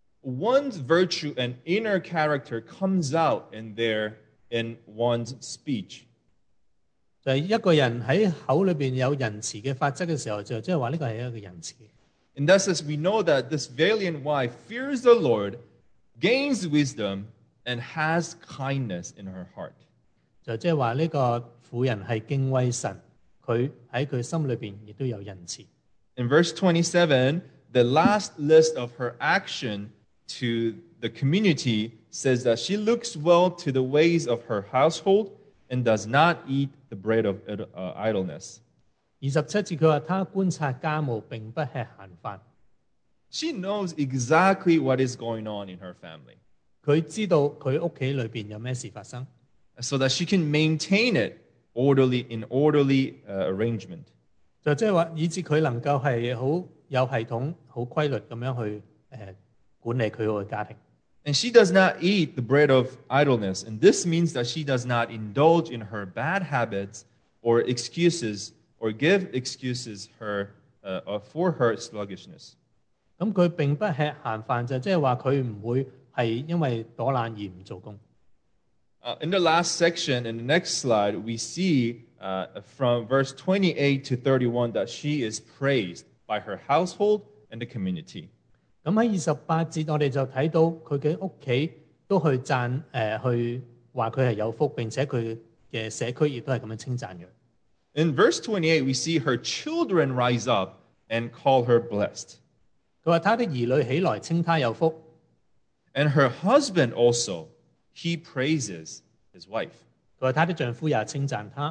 One's virtue and inner character comes out in their in one's speech. 就係一個人喺口裏邊有仁慈嘅法則嘅時候，就即係話呢個係一個仁慈。 In that sense, we know that this valiant wife fears the Lord, gains wisdom, and has kindness in her heart. 就即係話呢個婦人係敬畏神，佢喺佢心裏邊亦都有仁慈。 In verse twenty-seven, the last list of her action to the community says that she looks well to the ways of her household and does not eat the bread of uh, idleness. 二十七節佢話：他觀察家務並不吃閒飯。 She knows exactly what is going on in her family, 佢知道佢屋企裏邊有咩事發生， so that she can maintain it orderly in orderly uh, arrangement. 就即係話以致佢能夠係好有系統、好規律咁樣去誒、呃、管理佢嗰個家庭。 And she does not eat the bread of idleness, and this means that she does not indulge in her bad habits or excuses or give excuses her uh, for her sluggishness. 咁佢並不吃閒飯，就即係話佢唔會係因為躲懶而唔做工。 Uh, in the last section, in the next slide, we see uh, from verse twenty-eight to thirty-one that she is praised by her household and the community. 咁喺二十八節，我哋就睇到佢嘅屋企都去讚誒、呃，去話佢係有福，並且佢嘅社區亦都係咁樣稱讚佢。 In verse twenty-eight, we see her children rise up and call her blessed. 佢話：他的兒女起來稱他有福， And her husband also, he praises his wife. 佢話：他的丈夫也稱讚他。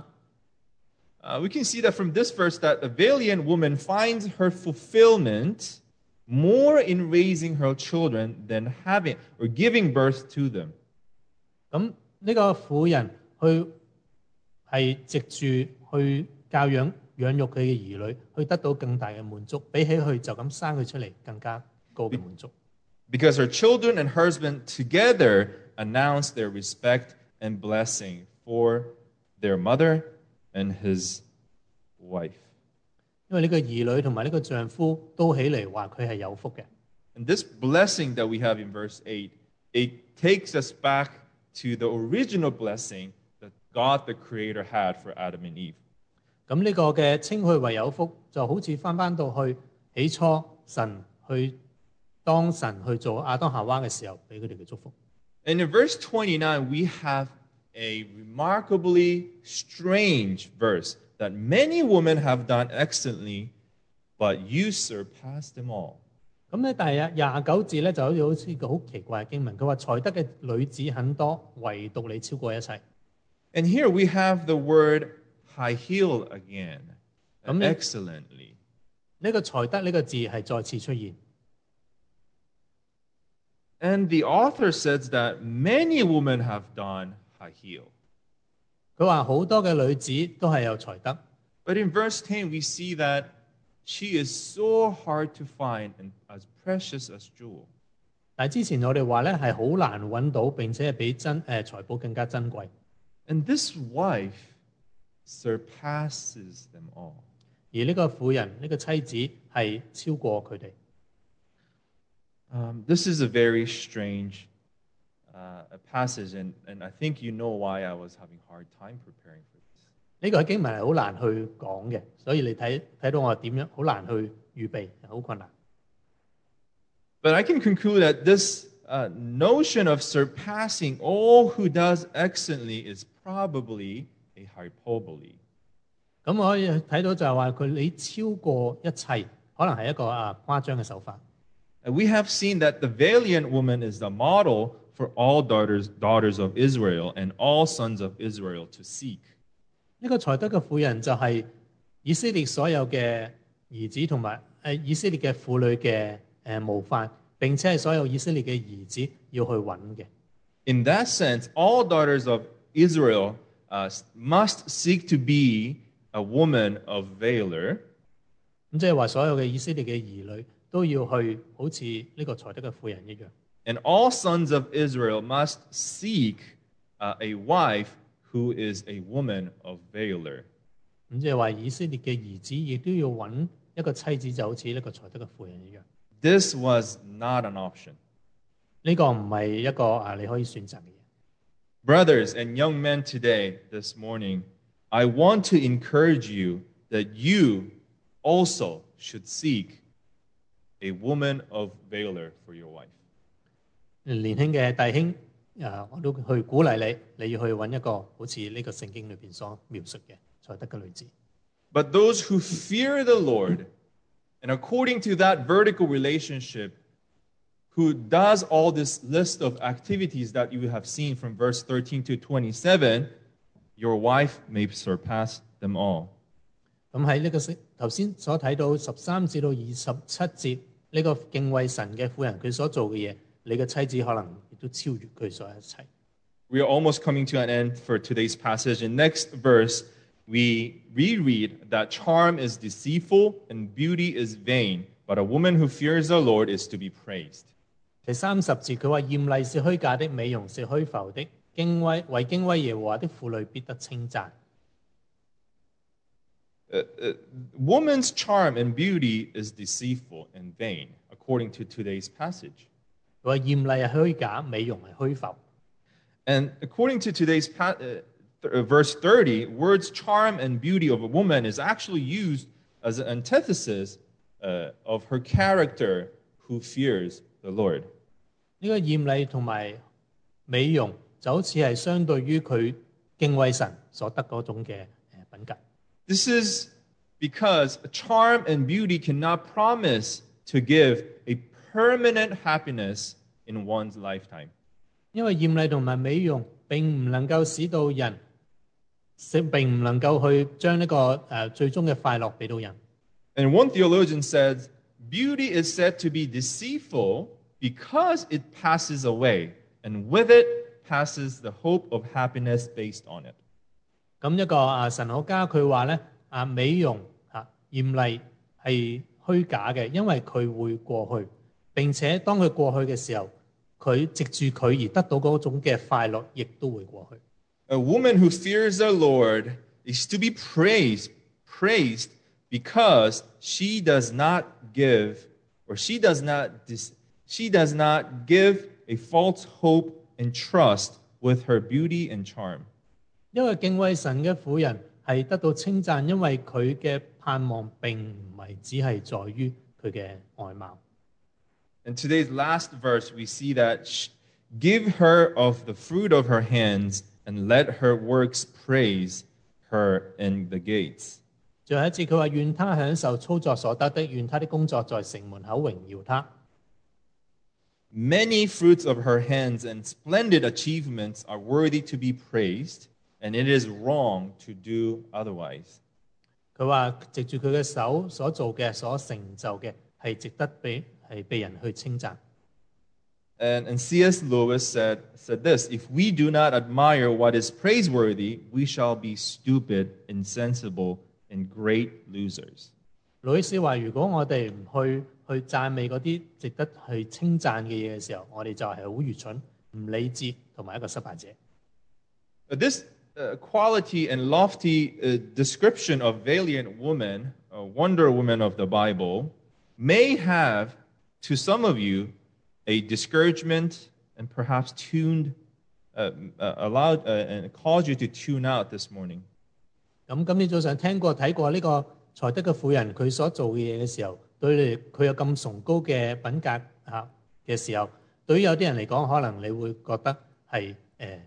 Uh, we can see that from this verse that a valiant woman finds her fulfillment more in raising her children than having or giving birth to them. 咁呢個婦人去係藉住去教養養育佢嘅兒女，去得到更大嘅滿足，比起佢就咁生佢出嚟更加高嘅滿足。 Because her children and husband together announce their respect and blessing for their mother and his wife. 因為呢個兒女同埋呢個丈夫都起嚟話佢係有福嘅。 And this blessing that we have in verse eight, it takes us back to the original blessing that God the Creator had for Adam and Eve. 咁呢個嘅稱佢為有福，就好似翻翻到去起初神去當神去做亞當夏娃嘅時候，俾佢哋嘅祝福。 And in verse twenty-nine, we have a remarkably strange verse that many women have done excellently, but you surpass them all. 咁咧，但係廿九節咧就好似好似個好奇怪嘅經文，佢話才德嘅女子很多，唯獨你超過一切。 And here we have the word high heel again, 咁呢- excellently. 呢個才德呢個字係再次出現。 And the author says that many women have done high heel. 佢話好多嘅女子都係有才德， But in verse ten, we see that she is so hard to find and as precious as jewel. 但係之前我哋話咧係好難揾到，並且係比真誒財寶更加珍貴。 And this wife surpasses them all. 而呢個婦人，呢、個妻子係超過佢哋。 Um, this is a very strange uh, a passage, and, and I think you know why I was having a hard time preparing for this. 呢個經文係好難去講嘅，所以你睇睇到我點樣好難去預備，好困難。 But I can conclude that this uh, notion of surpassing all who does excellently is probably a hyperbole. 咁我可以睇到就係話佢你超過一切，可能係一個啊誇張嘅手法。 And we have seen that the valiant woman is the model for all daughters, daughters of Israel and all sons of Israel to seek. 呢個才德嘅婦人就係以色列所有嘅兒子同埋誒以色列嘅婦女嘅誒模範，並且係所有以色列嘅兒子要去揾嘅。 In that sense, all daughters of Israel uh, must seek to be a woman of valor. 咁即係話所有嘅以色列嘅兒女都要去好似呢個才德嘅婦人一樣。 And all sons of Israel must seek uh, a wife who is a woman of valor. 咁即係話以色列嘅兒子亦都要揾一個妻子，就好似呢個才德嘅婦人一樣。 This was not an option. 呢個唔係一個啊你可以選擇嘅嘢。 Brothers and young men today, this morning, I want to encourage you that you also should seek a woman of valor for your wife. 年輕嘅弟兄，啊，我都去鼓勵你，你要去揾一個好似呢個聖經裏邊所描述嘅才德嘅女子。 But those who fear the Lord, and according to that vertical relationship, who does all this list of activities that you have seen from verse thirteen to twenty-seven, your wife may surpass them all. 咁喺呢個頭先所睇到十三至到二十七節呢個敬畏神嘅婦人佢所做嘅嘢，你嘅妻子可能亦都超越佢所有一切。 We are almost coming to an end for today's passage. In next verse, we reread that charm is deceitful and beauty is vain, but a woman who fears the Lord is to be praised. 第三十節佢話豔麗是虛假的，美容是虛浮的，敬畏為敬畏耶和華的婦女必得稱讚。 Uh, uh, woman's charm and beauty is deceitful and vain, according to today's passage. 佢話豔麗係虛假，美容係虛浮。 And according to today's pa- uh, th- verse thirty, words charm and beauty of a woman is actually used as an antithesis uh, of her character who fears the Lord. 呢個豔麗同埋美容就好似係相對於佢敬畏神所得嗰種嘅誒品格。 This is because charm and beauty cannot promise to give a permanent happiness in one's lifetime. 因為豔麗同埋美容並唔能夠使到人，並唔能夠去將呢、這個誒、呃、最終嘅快樂俾到人。 And one theologian says, beauty is said to be deceitful because it passes away, and with it passes the hope of happiness based on it. 咁一個啊神學家佢話咧啊美容啊豔麗係虛假嘅，因為佢會過去，並且當佢過去嘅時候，佢藉住佢而得到嗰種嘅快樂，亦都會過去。 A woman who fears the Lord is to be praised, praised because she does not give, or she does not, dis, she does not give a false hope and trust with her beauty and charm. 因為敬畏神嘅婦人係得到稱讚，因為佢嘅盼望並唔係只係在於佢嘅外貌。 In today's last verse, we see that sh- give her of the fruit of her hands and let her works praise her in the gates. 最後一節佢話：願他享受操作所得的，願他的工作在城門口榮耀他。 Many fruits of her hands and splendid achievements are worthy to be praised, and it is wrong to do otherwise. 佢話藉住佢嘅手所做嘅、所成就嘅，係值得被係被人去稱讚。 And, and C S Lewis said, said this, if we do not admire what is praiseworthy, we shall be stupid, insensible, and great losers. 路易斯話：如果我哋唔去去讚美嗰啲值得去稱讚嘅嘢嘅時候，我哋就係好愚蠢、唔理智同埋一個失敗者。 But this uh, quality and lofty uh, description of valiant woman, a wonder woman of the Bible, may have, to some of you, a discouragement and perhaps tuned, uh, uh, allowed uh, and caused you to tune out this morning. 咁今天早上聽過睇過呢個才德嘅婦人佢所做嘅嘢嘅時候，對你佢有咁崇高嘅品格嚇嘅時候，對於有啲人嚟講，可能你會覺得係誒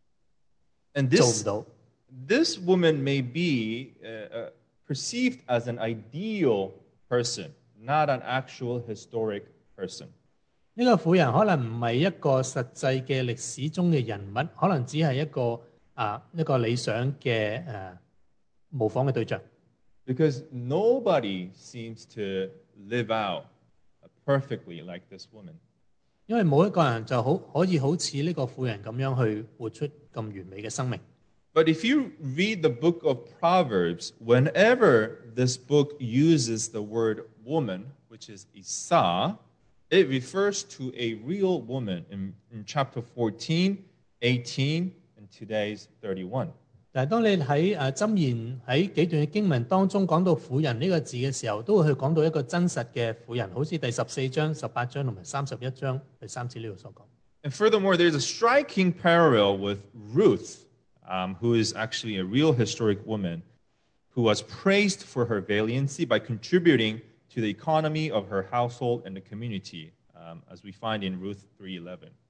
And 做唔 this, 到。 this woman may be uh, uh, perceived as an ideal person, not an actual historic person. 呢個婦人可能唔係一個實際嘅歷史中嘅人物，可能只係一個啊一個理想嘅誒模仿嘅對象。 Because nobody seems to live out perfectly like this woman. 因為冇一個人就好可以好似呢個婦人咁樣去活出咁完美嘅生命。 But if you read the book of Proverbs, whenever this book uses the word woman, which is Isa, it refers to a real woman in, in chapter fourteen, eighteen, and today's thirty-one. 但係當你喺誒箴言喺幾段嘅經文當中講到婦人呢個字嘅時候，都會去講到一個真實嘅婦人，好似第十四章、十八章同埋三十一章第三節呢度所講。 And furthermore, there's a striking parallel with Ruth, um, who is actually a real historic woman who was praised for her valiancy by contributing to the economy of her household and the community, um, as we find in Ruth three eleven.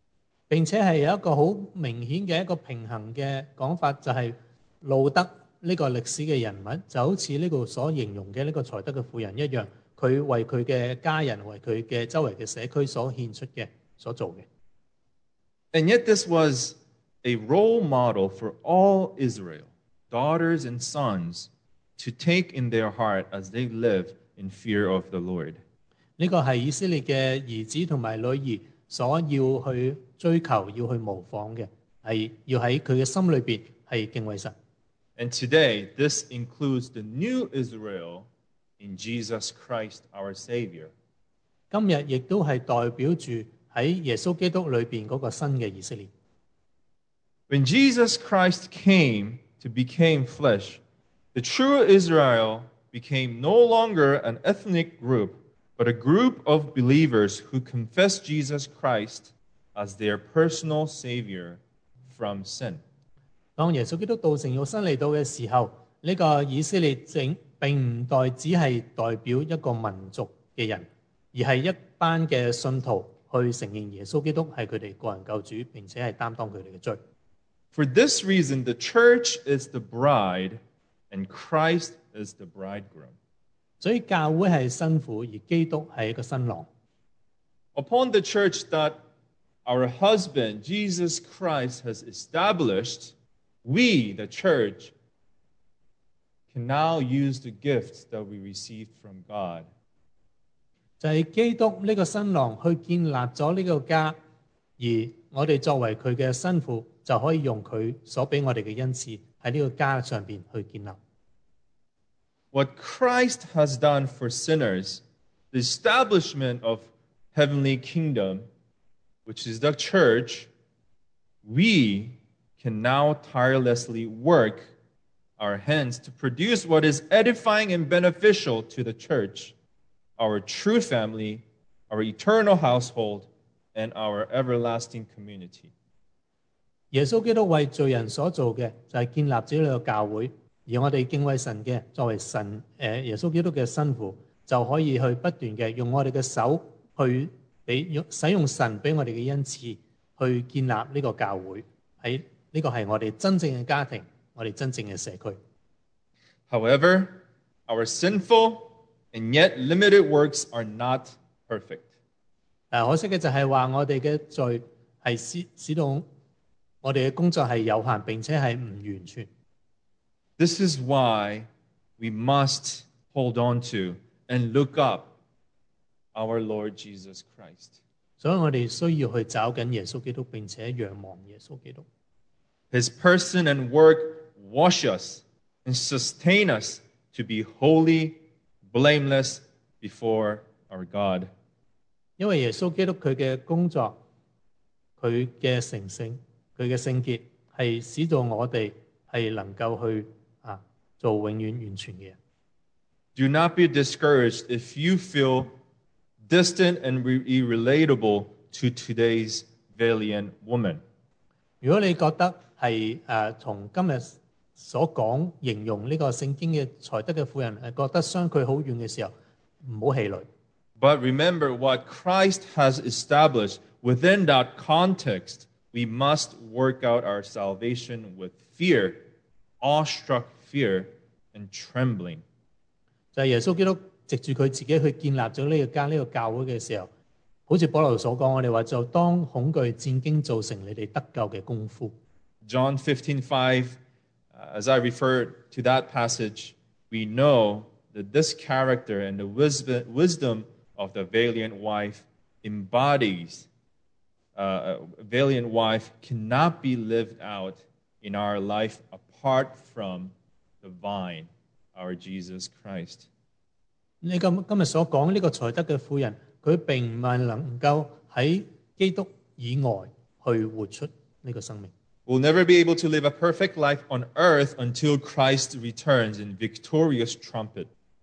並且係有一個好明顯嘅一個平衡嘅講法，就係路德呢個歷史嘅人物，就好似呢個所形容嘅呢個才德嘅婦人一樣，佢為佢嘅家人、為佢嘅周圍嘅社區所獻出嘅、所做嘅。 And yet this was a role model for all Israel, daughters and sons, to take in their heart as they live in fear of the Lord. 呢個係以色列嘅兒子同埋女兒所要去追求、要去模仿嘅，係要喺佢嘅心裏邊係敬畏神。 And today, this includes the new Israel in Jesus Christ, our Savior. 今日亦都係代表住喺耶穌基督裏邊嗰個新嘅以色列。 When Jesus Christ came to become flesh, the true Israel became no longer an ethnic group, but a group of believers who confess Jesus Christ as their personal Savior from sin. 當耶穌基督道成肉身嚟到嘅時候，呢、這個以色列整並唔代只係代表一個民族嘅人，而係一班嘅信徒去承認耶穌基督係佢哋個人救主，並且係擔當佢哋嘅罪。 For this reason, the church is the bride and Christ is the bridegroom. 所以教會係新婦，而基督係一個新郎。 Upon the church that our husband, Jesus Christ, has established, we, the church, can now use the gifts that we received from God. 就係基督呢個新郎去建立咗呢個家，而我哋作為佢嘅新婦，就可以用佢所俾我哋嘅恩賜喺呢個家上邊去建立。 What Christ has done for sinners, the establishment of heavenly kingdom, which is the church, we can now tirelessly work our hands to produce what is edifying and beneficial to the church, our true family, our eternal household, and our everlasting community. 耶穌基督為罪人所做嘅就係建立咗呢個教會，而我哋敬畏神嘅作為神誒耶穌基督嘅新婦，就可以去不斷嘅用我哋嘅手去俾用使用神俾我哋嘅恩賜去建立呢個教會，喺呢個係我哋真正嘅家庭，我哋真正嘅社區。 However, our sinful and yet limited works are not perfect. 但可惜嘅就係話我哋嘅罪係使使到我哋嘅工作係有限，並且係唔完全。 This is why we must hold on to and look up our Lord Jesus Christ. 所以我哋需要去找緊耶穌基督，並且仰望耶穌基督。 His person and work wash us and sustain us to be holy, blameless before our God. 因為耶穌基督佢嘅工作，佢嘅成聖，佢嘅聖潔，係使到我哋係能夠去啊做永遠完全嘅人。 Do not be discouraged if you feel distant and irrelatable to today's valiant woman. 如果你覺得係誒從今日所講形容呢個聖經嘅才德嘅婦人係覺得相距好遠嘅時候，唔好氣餒。 But remember what Christ has established within that context. We must work out our salvation with fear, awestruck fear, and trembling. 就係耶穌基督藉住佢自己去建立咗呢個家、呢、這個教會嘅時候，好似保羅所講，我哋話就當恐懼戰驚造成你哋得救嘅功夫。 John fifteen five, uh, as I refer to that passage, we know that this character and the wisdom, wisdom of the valiant wife embodies uh, a valiant wife cannot be lived out in our life apart from the vine, our Jesus Christ. 你今今日所講呢個才德嘅婦人，佢並唔係能夠喺基督以外去活出呢個生命。 We'll never be able to live a perfect life on earth until Christ returns in victorious trumpet.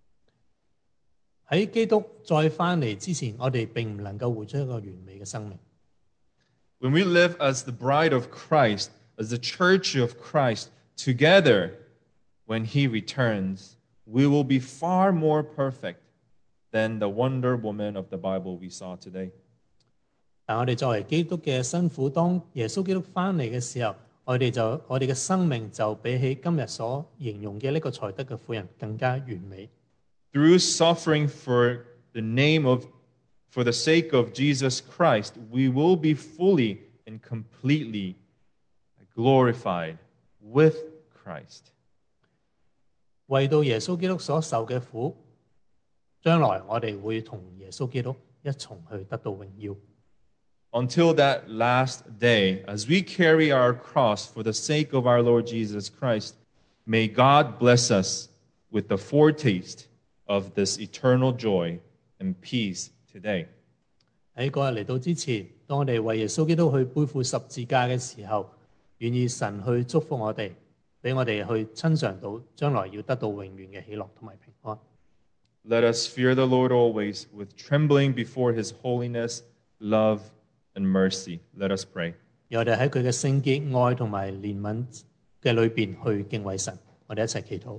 喺基督再翻嚟之前，我哋並唔能夠活出一個完美嘅生命。 When we live as the bride of Christ, as the church of Christ, together, when He returns, we will be far more perfect than the Wonder Woman of the Bible we saw today. 但我哋作為基督嘅辛苦，當耶穌基督翻嚟嘅時候，我哋就我哋嘅生命就比起今日所形容嘅呢個才德嘅婦人更加完美。 Through suffering for the name of, for the sake of Jesus Christ, we will be fully and completely glorified with Christ. 為到耶穌基督所受嘅苦，將來我哋會同耶穌基督一同去得到榮耀。 Until that last day, as we carry our cross for the sake of our Lord Jesus Christ, may God bless us with the foretaste of this eternal joy and peace today. 喺嗰日嚟到之前，當我哋為耶穌基督去背負十字架嘅時候，願意神去祝福我哋，俾我哋去親嘗到將來要得到永遠嘅喜樂同埋平安。 Let us fear the Lord always with trembling before his holiness, love, and mercy. Let us pray. 讓我哋喺佢嘅聖潔、愛同埋憐憫嘅裏邊去敬畏神。我哋一齊祈禱。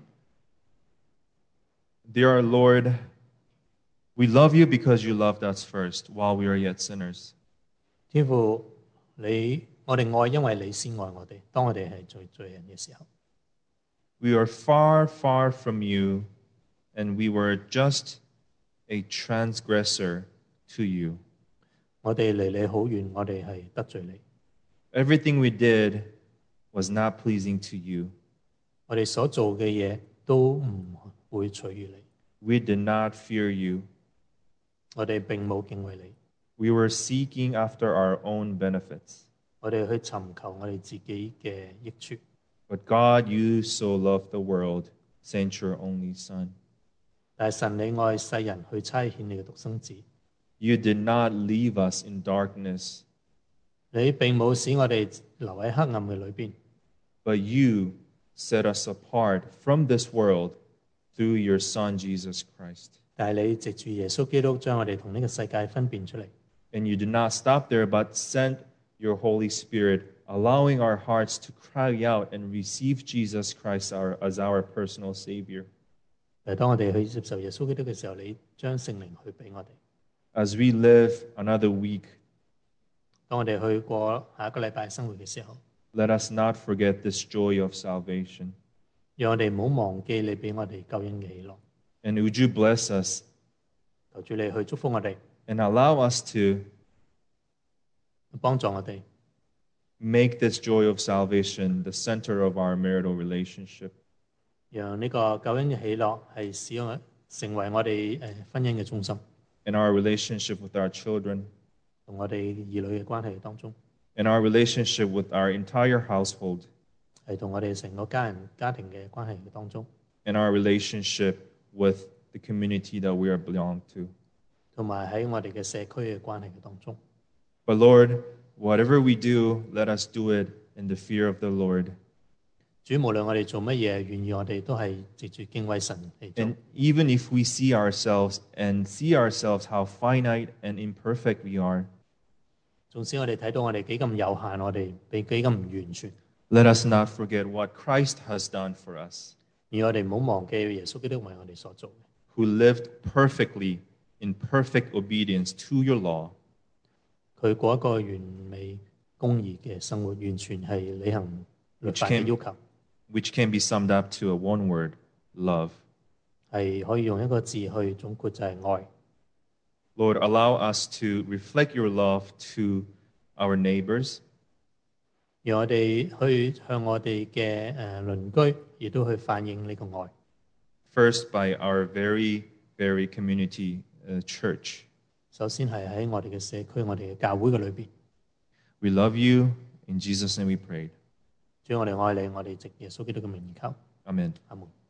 Dear Lord, we love you because you loved us first while we are yet sinners. 天父，你我哋愛，因為你先愛我哋。當我哋係罪罪人嘅時候， We are far, far from you, and we were just a transgressor to you. 我哋離你好遠，我哋係得罪你。 Everything we did was not pleasing to you. 我哋所做嘅嘢都唔會取悦你。 We did not fear you. 我哋並冇敬畏你。 We were seeking after our own benefits. 我哋去尋求我哋自己嘅益處。 But God, you so loved the world, sent your only Son. 但係神你愛世人，去差遣你嘅獨生子。 You did not leave us in darkness, 你並冇使我哋留喺黑暗嘅裏邊， but you set us apart from this world through your Son, Jesus Christ. 但係你藉住耶穌基督將我哋同呢個世界分辨出嚟。 And you did not stop there, but sent your Holy Spirit, allowing our hearts to cry out and receive Jesus Christ our, as our personal Savior. 誒，當我哋去接受耶穌基督嘅時候，你將聖靈去俾我哋。 As we live another week, 當我哋去過下一個禮拜生活嘅時候， let us not forget this joy of salvation. 讓我哋唔好忘記你俾我哋救恩嘅喜樂。 And would you bless us 求主你去祝福我哋， and allow us to 幫助我哋， make this joy of salvation the center of our marital relationship. 讓呢個救恩嘅喜樂係使我成為我哋誒婚姻嘅中心， In our relationship with our children, 同我哋兒女嘅關係當中， in our relationship with our entire household, 係同我哋成個家人家庭嘅關係嘅當中， in our relationship with the community that we are belong to. 同埋喺我哋嘅社區嘅關係嘅當中。 But Lord, whatever we do, let us do it in the fear of the Lord. 主，無論我哋做乜嘢，願意我哋都係藉住敬畏神嚟做。 And even if we see ourselves and see ourselves how finite and imperfect we are, 縱使我哋睇到我哋幾咁有限，我哋比幾咁唔完全， let us not forget what Christ has done for us, 而我哋唔好忘記耶穌基督為我哋所做嘅。 who lived perfectly in perfect obedience to your law, 佢過一個完美公義嘅生活，完全係履行律 which 法嘅 can, 要求， which can be summed up to a one word, love. 係可以用一個字去總括，就係愛。 Lord, allow us to reflect your love to our neighbors, 讓我哋去向我哋嘅誒鄰居，亦都去反映呢個愛。 first by our very, very community uh, church. 首先係喺我哋嘅社區、我哋嘅教會嘅裏邊。 We love you. In Jesus' name we prayed. 主，我哋愛你，我哋藉耶穌基督嘅名而求。 Amen. 阿門。